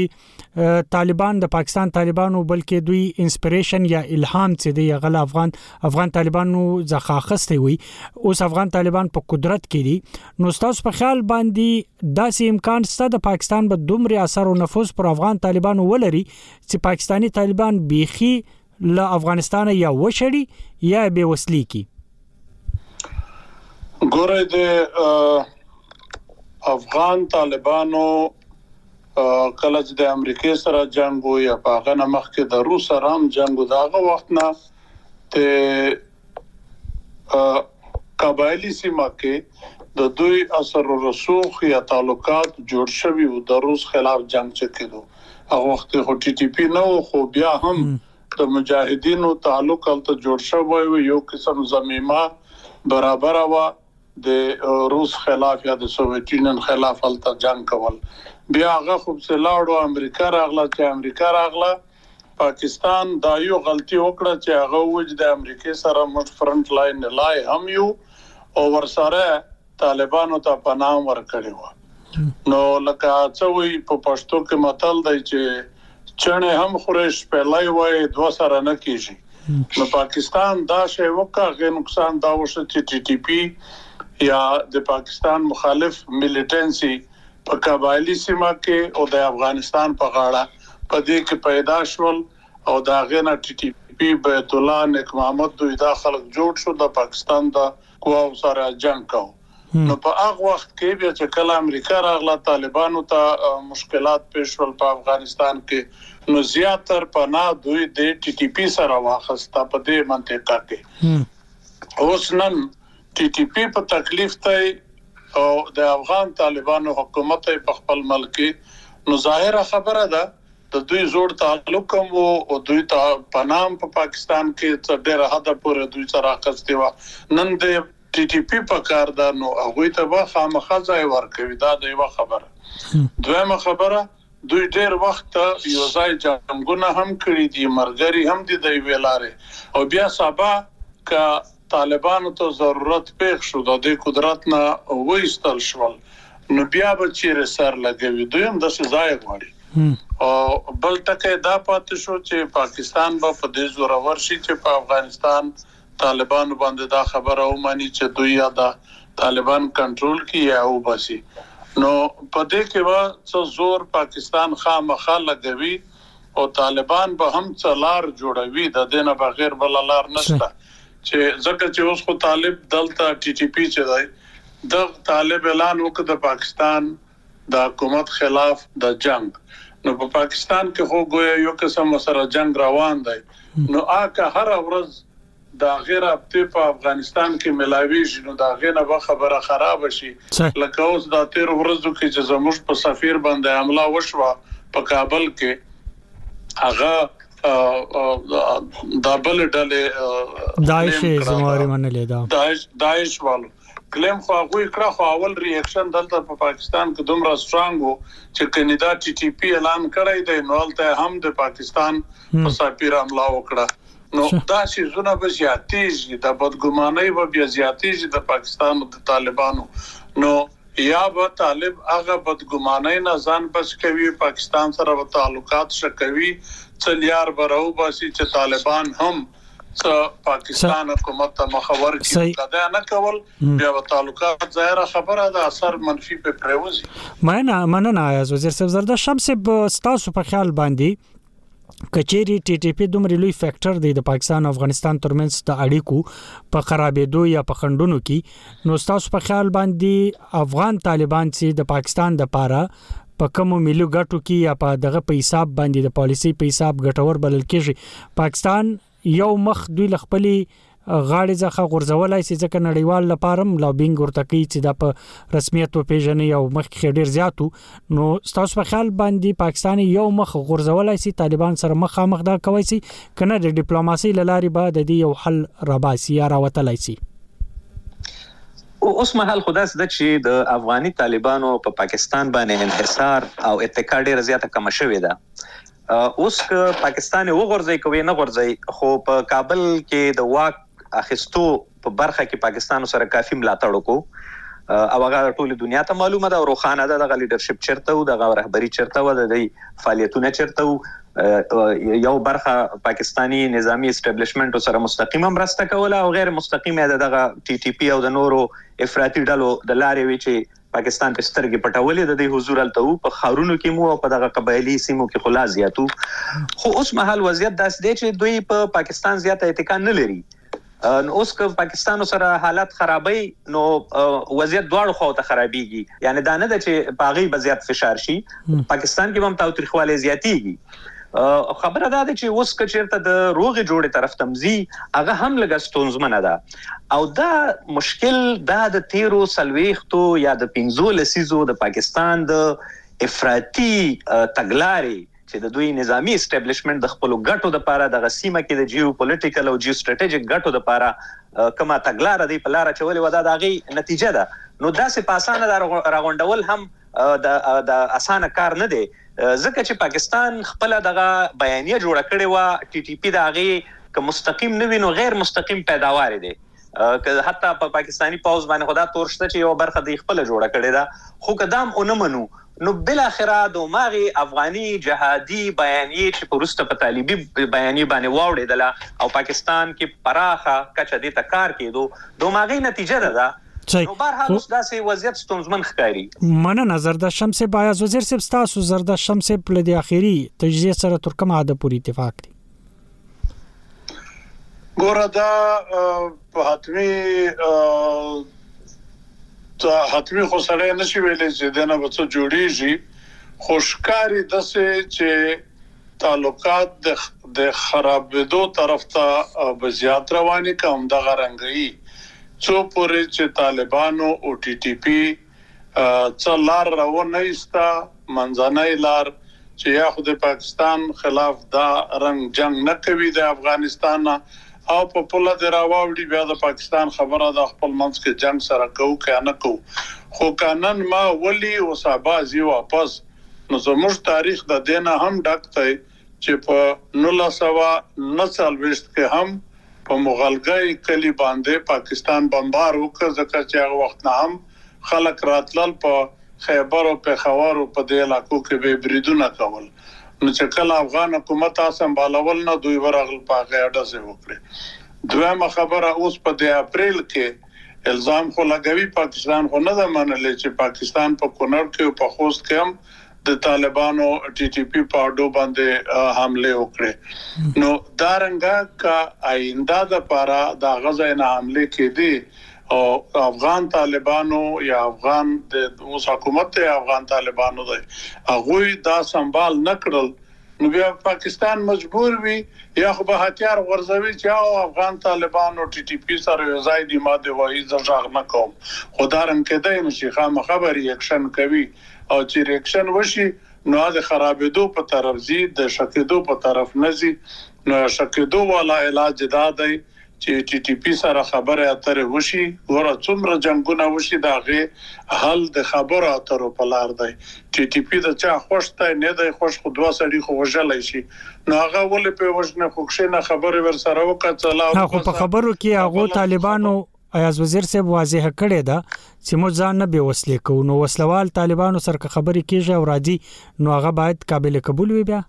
چې طالبان د پاکستان طالبانو بلکې دوی انسپریشن یا الهام چې دی غل افغان طالبانو ځخه اخستې وي اوس افغان طالبان په قدرت کې دي نو تاسو په خیال باندې داسې امکان شته د پاکستان به دومره اثر او نفوذ پر افغان طالبانو ولري چې پاکستانی طالبان بیخي له افغانستان یا وشړي یا به وسلی کی ګوره د افغان طالبانو کله چې د امریکای سره جنگ و یا په هغه مخکې د روس سره هم جنگ و داغه وخت نه ته قبایلی سیمه کې د دوی اثر او رسوخ یا تعلقات جوړ شوي او د روس خلاف جنگ چکیدو هغه وخت خو ټي ټي پی نو خو بیا هم د مجاهدینو تعلق الته جوړ شوی یو قسم زميمه برابر وا د روس خلاف یا د سوویت یونین خلاف الته جنگ کول بیا هغه خو سلاړو امریکا راغله چې امریکا راغله پاکستان دا یو غلطي وکړه چې هغه وجه د امریکای سره موږ فرنٹ لاین لای هم یو او ورسره طالبانو ته پناه ورکړي و. نو لکه څوی په پښتو کې متل دی چې چنه هم خورش پهلای وای دوه سره نه کیږي. نو پاکستان دا شی وکړه غي نقصان دا وشو چې ټي ټي پی یا د پاکستان مخالف ملیټنسي په قبایلی سیمه کې او د افغانستان په غاړه په دې کې پیدا شول او دا غنه ټي ټي پی بیت الله نیک محمد دوی دا خلک جوړ شو د پاکستان د قواو سره جنگ کو. نو په هغه وخت کې بیا چې کله امریکا راغله طالبانو ته مشکلات پیښ شول په افغانستان کې نو زیاتر پناه دوی د ټي ټي پی سره واخسته په دې منطقه کې. اوس نن ټي ټي پی په تکلیف ته او د افغان طالبانو حکومت په خپل ملک نو ظاهره خبره ده د دوی زوړ تعلق او دوی ته پنام په پاکستان کې څه ډېر حد پورې دوی سره راکستي و نن د ټي ټي پی په کار ده نو هغه ته به خامخا ځای ورکوي. دا د یو خبره. دویمه خبره دوی ډېر وخت یو ځای جنگونه هم کړی دي مرګري هم دي د ویلاره او بیا سبا ک طالبانو ته ضرورت پېښ شو د قدرت نه وېستل شول نو بیا به چیرې سر لګوي دوی هم د ځای غواړي. او بل ټکه دا پاتې شو چې پاکستان به په دې زور ورشي چې په افغانستان طالبانو باندې دا خبره ومني چې دوی یا دا طالبان کنټرول کوي او بسي. نو په دې کې به څو زور پاکستان خامخا لګوي او طالبان به هم څلار جوړوي د دینه بغیر بل لار نشته چې ځکه چې اوس خو طالب دلته ټي ټي پی چې دی د طالب اعلان وکړ د پاکستان د حکومت خلاف د جنگ. نو په پاکستان کې خو ګویا یو قسم سره جنگ روان دی نو آکه هر ورځ د غیر ابته په افغانستان کې ملاوي شنو دا غینه به خبره خراب شي لکه اوس د 13 ورځو کې چې زموږ په سفیر باندې حمله وشوه په کابل کې هغه د بل ډلې داعش زمواري منلې دا داعش والو کلیم خو هغه کړه خو اول ریاکشن دلته په پاکستان کې دومره سترونګ وو چې کنيدا ټي ټي پی اعلان کړی دی نو ته هم د پاکستان په سفیر حمله وکړه نو دا چې زونه به زیاتېږي د بدګمانۍ به بیا زیاتېږي د پاکستان او د طالبانو نو یا به طالب هغه بدګمانۍ نه ځان بچ کوي پاکستان سره په تعلقات شکوي څلیار برو باسي چې طالبان هم پاکستان حکومت ته مخور کی دا نه کول بیا په تعلقات ظاهره خبره ده اثر منفي په پروزي مننه آیاز وزیر صاحب زردا شمس ستاسو په خیال باندې کچيري ټي ټي پی دومره لوی فیکٹر دی د پاکستان او افغانستان ترمنځ د اړیکو په خرابېدو یا په خندونو کې نو ستاسو په خیال باندې افغان طالبان چې د پاکستان د پاره په کومو ملي ګټو کې یا په دغه په حساب باندې د پالیسي په حساب ګټور بلل کېږي پاکستان یو مخ دوی لخپلي غاړي ځخه غورځولای سي ځکه نړیوال لپاره لابینګ ورته کوي چې د په رسمیت او پیژنې او مخ کې ډیر زیاتو نو تاسو په خیال باندې پاکستان یو مخ غورځولای سي طالبان سره مخامخ دا کوي سي کنه د ډیپلوماسي لاري به د دې یو حل راباسي یا راوتلای سي. اوس مهال خداس د چې د افغاني طالبانو په پاکستان باندې انحصار او اتکا ډیره زیاته کم شوې ده. اوس پاکستان وګورځي کوي نه ورځي خو په کابل کې د واک اخستو په برخه کې پاکستان سره کافي ملاتړ وکړو او هغه ټول دنیا ته معلومه ده او روخانه ده د لیدرشپ چرته او د رهبری چرته و د فعالیتونه چرته یو برخه پاکستانی نظامی اسټابلیشمنت سره مستقیما مرسته کوله او غیر مستقیمه دغه ټي ټي پی او د نورو افراطي ډلو د لارې وی چې پاکستان په سترګې پټولې د دې حضور الته په خارونو کې مو په دغه قبایلی سیمو کې خلا زیاتو خو اوس مهال وضعیت داس دی چې دوی په پاکستان زیاته اتکا نه لري اوس که پاکستان سره حالات خرابي نو وضعیت دواړو خواو ته خرابيږي یعنی دا نه ده چې باغی بزیات فشار شي پاکستان کې هم تاوتریخواله زیاتیږي خبره ده چې اوس کچیرته د روغې جوړې طرف تمزي هغه هم لګ ستونزمنه ده او دا مشکل د 13 سلويختو یا د 15 لسیزو د پاکستان د افراطي تګلاري چې د دوی نظامی اسټابلیشمنت د خپل ګټو د لپاره د غسیمه کې د جیو پولیټیکل او جیو سټریټیجیک ګټو د لپاره کما تګلار دی په لار چولې ودا د غي نتیجه ده نو داسې پاسانه راغونډول هم د اسانه کار نه دی ځکه چې پاکستان خپل دغه بیانیه جوړه کړې و ټي ټي پی د هغې که مستقیم نه وي نو غیر مستقیم پیداوار دی که حتی په پاکستانی پوز باندې خدا تور شته چې یو برخه د خپل جوړه کړې ده خو کدام اونم منو نو بل اخره د ماغي افغاني جهادي بیانیه چې پرسته په طالبي بیانیه باندې واوړېدله او پاکستان کې پراخه کچه دې تکار کېدو د ماغي نتیجه ده نو بهرحال اوس داسې وضعیت ستونزمن ښکاري. مننه زردشت شمس بیاز وزیر صاحب ستاسو زردشت شمس په دې اخیری تجزیه سره تر کومه حد پورې اتفاق دی؟ ګوره دا په حتمی خو سړی نشي ویلی چې دنه به څه جوړیږي خو ښکاري داسې چې تعلقات د خرابېدو طرف ته به زیات رواني که همدغه رنګوي څو پورې چې طالبانو او ټي ټي پی څه لار راونه ایسته منځنۍ لار چې یا خو د پاکستان خلاف دا رنګ جنگ نه کوي د افغانستان او په پوله د راوړي بیا د پاکستان خبره د خپل منځ کې جنگ سره کوو که نه کوو خو قانون ما ولي او سابازي واپس نو زموږ تاریخ د دینه هم ډک دی چې په 1949 کې هم په مغلګي کلی باندې پاکستان بمبار وکړ ځکه چې هغه وخت نه هم خلک راتلل په خیبر او پېښور او په دې علاقو کې به بریدونه کول نو چې کله افغان حکومت سمبالول نه دوی ورغل په غاډه سه وکړي دویمه خبره اوس په د اپریل کې الزام خو لګوي پاکستان خو نه ده منلې چې پاکستان په کونړ کې او په خوست کې هم د طالبانو ټي ټي پی په اډو باندې حمله وکړي نو دا رنګه کا آینده د پاره د غزا نه حمله کېدي او افغان طالبانو یا افغان د اوس حکومت ته افغان طالبانو دی هغه دا سنبال نکړل نو بیا پاکستان مجبور وي یا خو به هتیار ورزوي چې افغان طالبانو ټي ټي پی سره یو ځای دی ماده وایي ځاغ نه کوم خدای رنګ کې دی نشي خامہ خبري اکشن کوي او چې ریاکشن وشي نو د خرابېدو په طرف زی د شکېدو په طرف نزي نو شکېدو والا علاج دا دی چې ټي ټي پی سره خبره اترې وشي ورته څومره جنگونه وشي داغه حل د خبره اترو په لار دی ټي ټي پی د چا خوشته نه دی خوش خو دوه سړي خو وژلای شي نو هغه ولې په وژنه خوښنه خبره ور سره وکړه نه خو په خبرو کې هغه طالبانو ایاز وزیر صاحب واضح کړی دا چې موږ ځان نه به وسلې کوو نو وسلوال طالبانو سره خبرې کیږي او راځي نو هغه باید قابل قبول وي بیا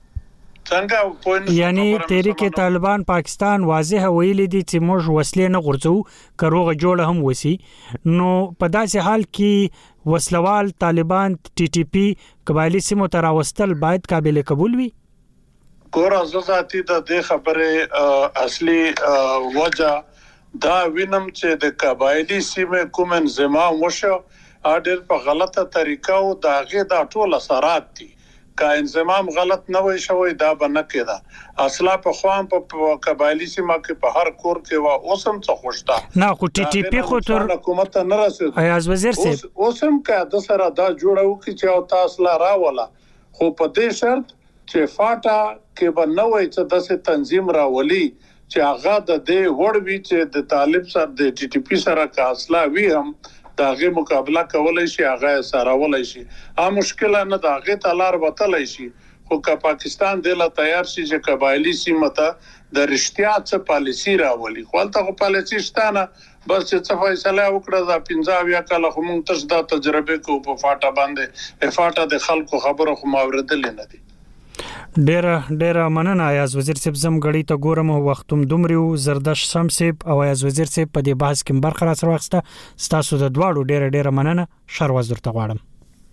یعنی تحریک طالبان پاکستان واضح ویلي دي چې موږ وسلې نه غورځو کروغه جوړه هم وسی نو په داسې حال کې وسلوال طالبان ټي ټي پی قبایلی سیمو ته راوستل باید قابل قبول وي ګور ازاتي د خبره اصلي وجه دا وینم چې د قبایلی سیمه کوم انضمام وشو اډر په غلطه طریقه او داغه دا ټول اثرات دي کا انضمام غلط نه وي شوی دا بنه کېده اصله په خوام په قبایلی سیمه کې په هر کور کې وا اوسم څه خوشته نه خو ټي ټي پی خو تر حکومت نه رسید ایاز وزیر صاحب اوسم کا د سره دا جوړو کې چې او تاسو لا راولا خو په دې شرط چې فاټا کې بنوي چې د تنظیم راولي چې هغه د دې وړوي چې د طالب سره د ټي ټي پی سره کاسلا وی هم داغه مقابله کولای شي هغه سره ولای شي مشکل نه داغه تلار وتلای شي خو که پاکستان د لا تیار شي چې قبایلی سیمه ته د رښتیا څخه پالیسی راولي خپلته خو پالیسی شتانه بس چې څه فیصله وکړه دا 15 یا کله خو مونږ تاسو دا تجربه کو په فاټا باندې فاټا د خلکو خبره خو ماوردل نه دي ډېر مننه ایاز وزیر صاحب زم غړي ته ګورم وختم دومریو زردش شمس صاحب او ایاز وزیر صاحب په دې بحث کې برخه را سره واخسته ستاسو د دواړو ډېر مننه شروع ورته غواړم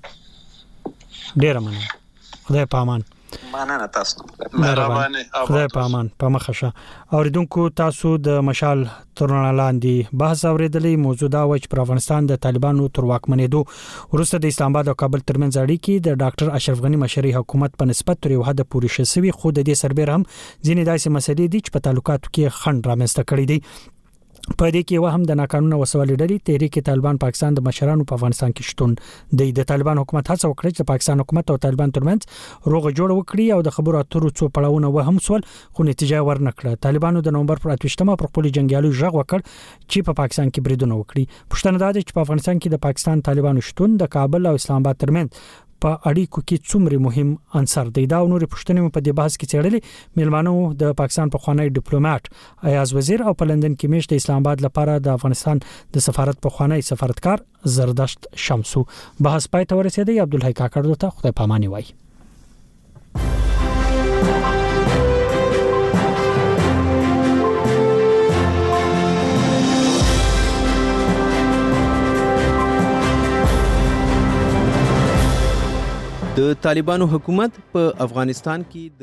ډېر مننه خدای پامان مننه تاسو مهرباني خدای پامان په مخشه اوریدونکو تاسو د مشال ترونه لاندې بحث اوریدلې موضوع دا و چې پر افغانستان د طالبانو تر واکمنېدو وروسته د اسلام آباد او کابل ترمنځ اړیکې د ډاکټر اشرف غنی مشري حکومت په نسبت تر یو حد پورې شوي خو د دې سربېره هم ځینې داسې مسلې دي چې په تعلقاتو کې خنډ رامنځته کړي دي په دې کې وهم د ناقانونه وسوالي ډلې تحریک طالبان پاکستان د مشرانو په افغانستان کې شتون د طالبان حکومت هڅه وکړه چې پاکستان حکومت او طالبان ترمنځ روغه جوړ وکړي او د خبرو اترو څو پړاوونه وهم سول خو نتیجه ورنکړه طالبانو د نومبر پر 28مه پر خپل جنگیالو ژغ وکړ چې په پاکستان کې بریدونه وکړي پښتنه ده چې په افغانستان کې د پاکستان طالبانو شتون د کابل او اسلام آباد ترمنځ په اړیکو کې څومره مهم عنصر دی. دا نور پښتنې په دې بحث کې چړلې میلمانو د پاکستان په خوانی ډیپلوماټ ایاز وزیر او په لندن کې میشت اسلام آباد لپاره د افغانستان د سفارت په خوانی سفارتکار زردشت شمسو. بحث پای ته ورسېدی. عبدالحی کاکړ ته خدای پاماني وای. د طالبانو حکومت په افغانستان کې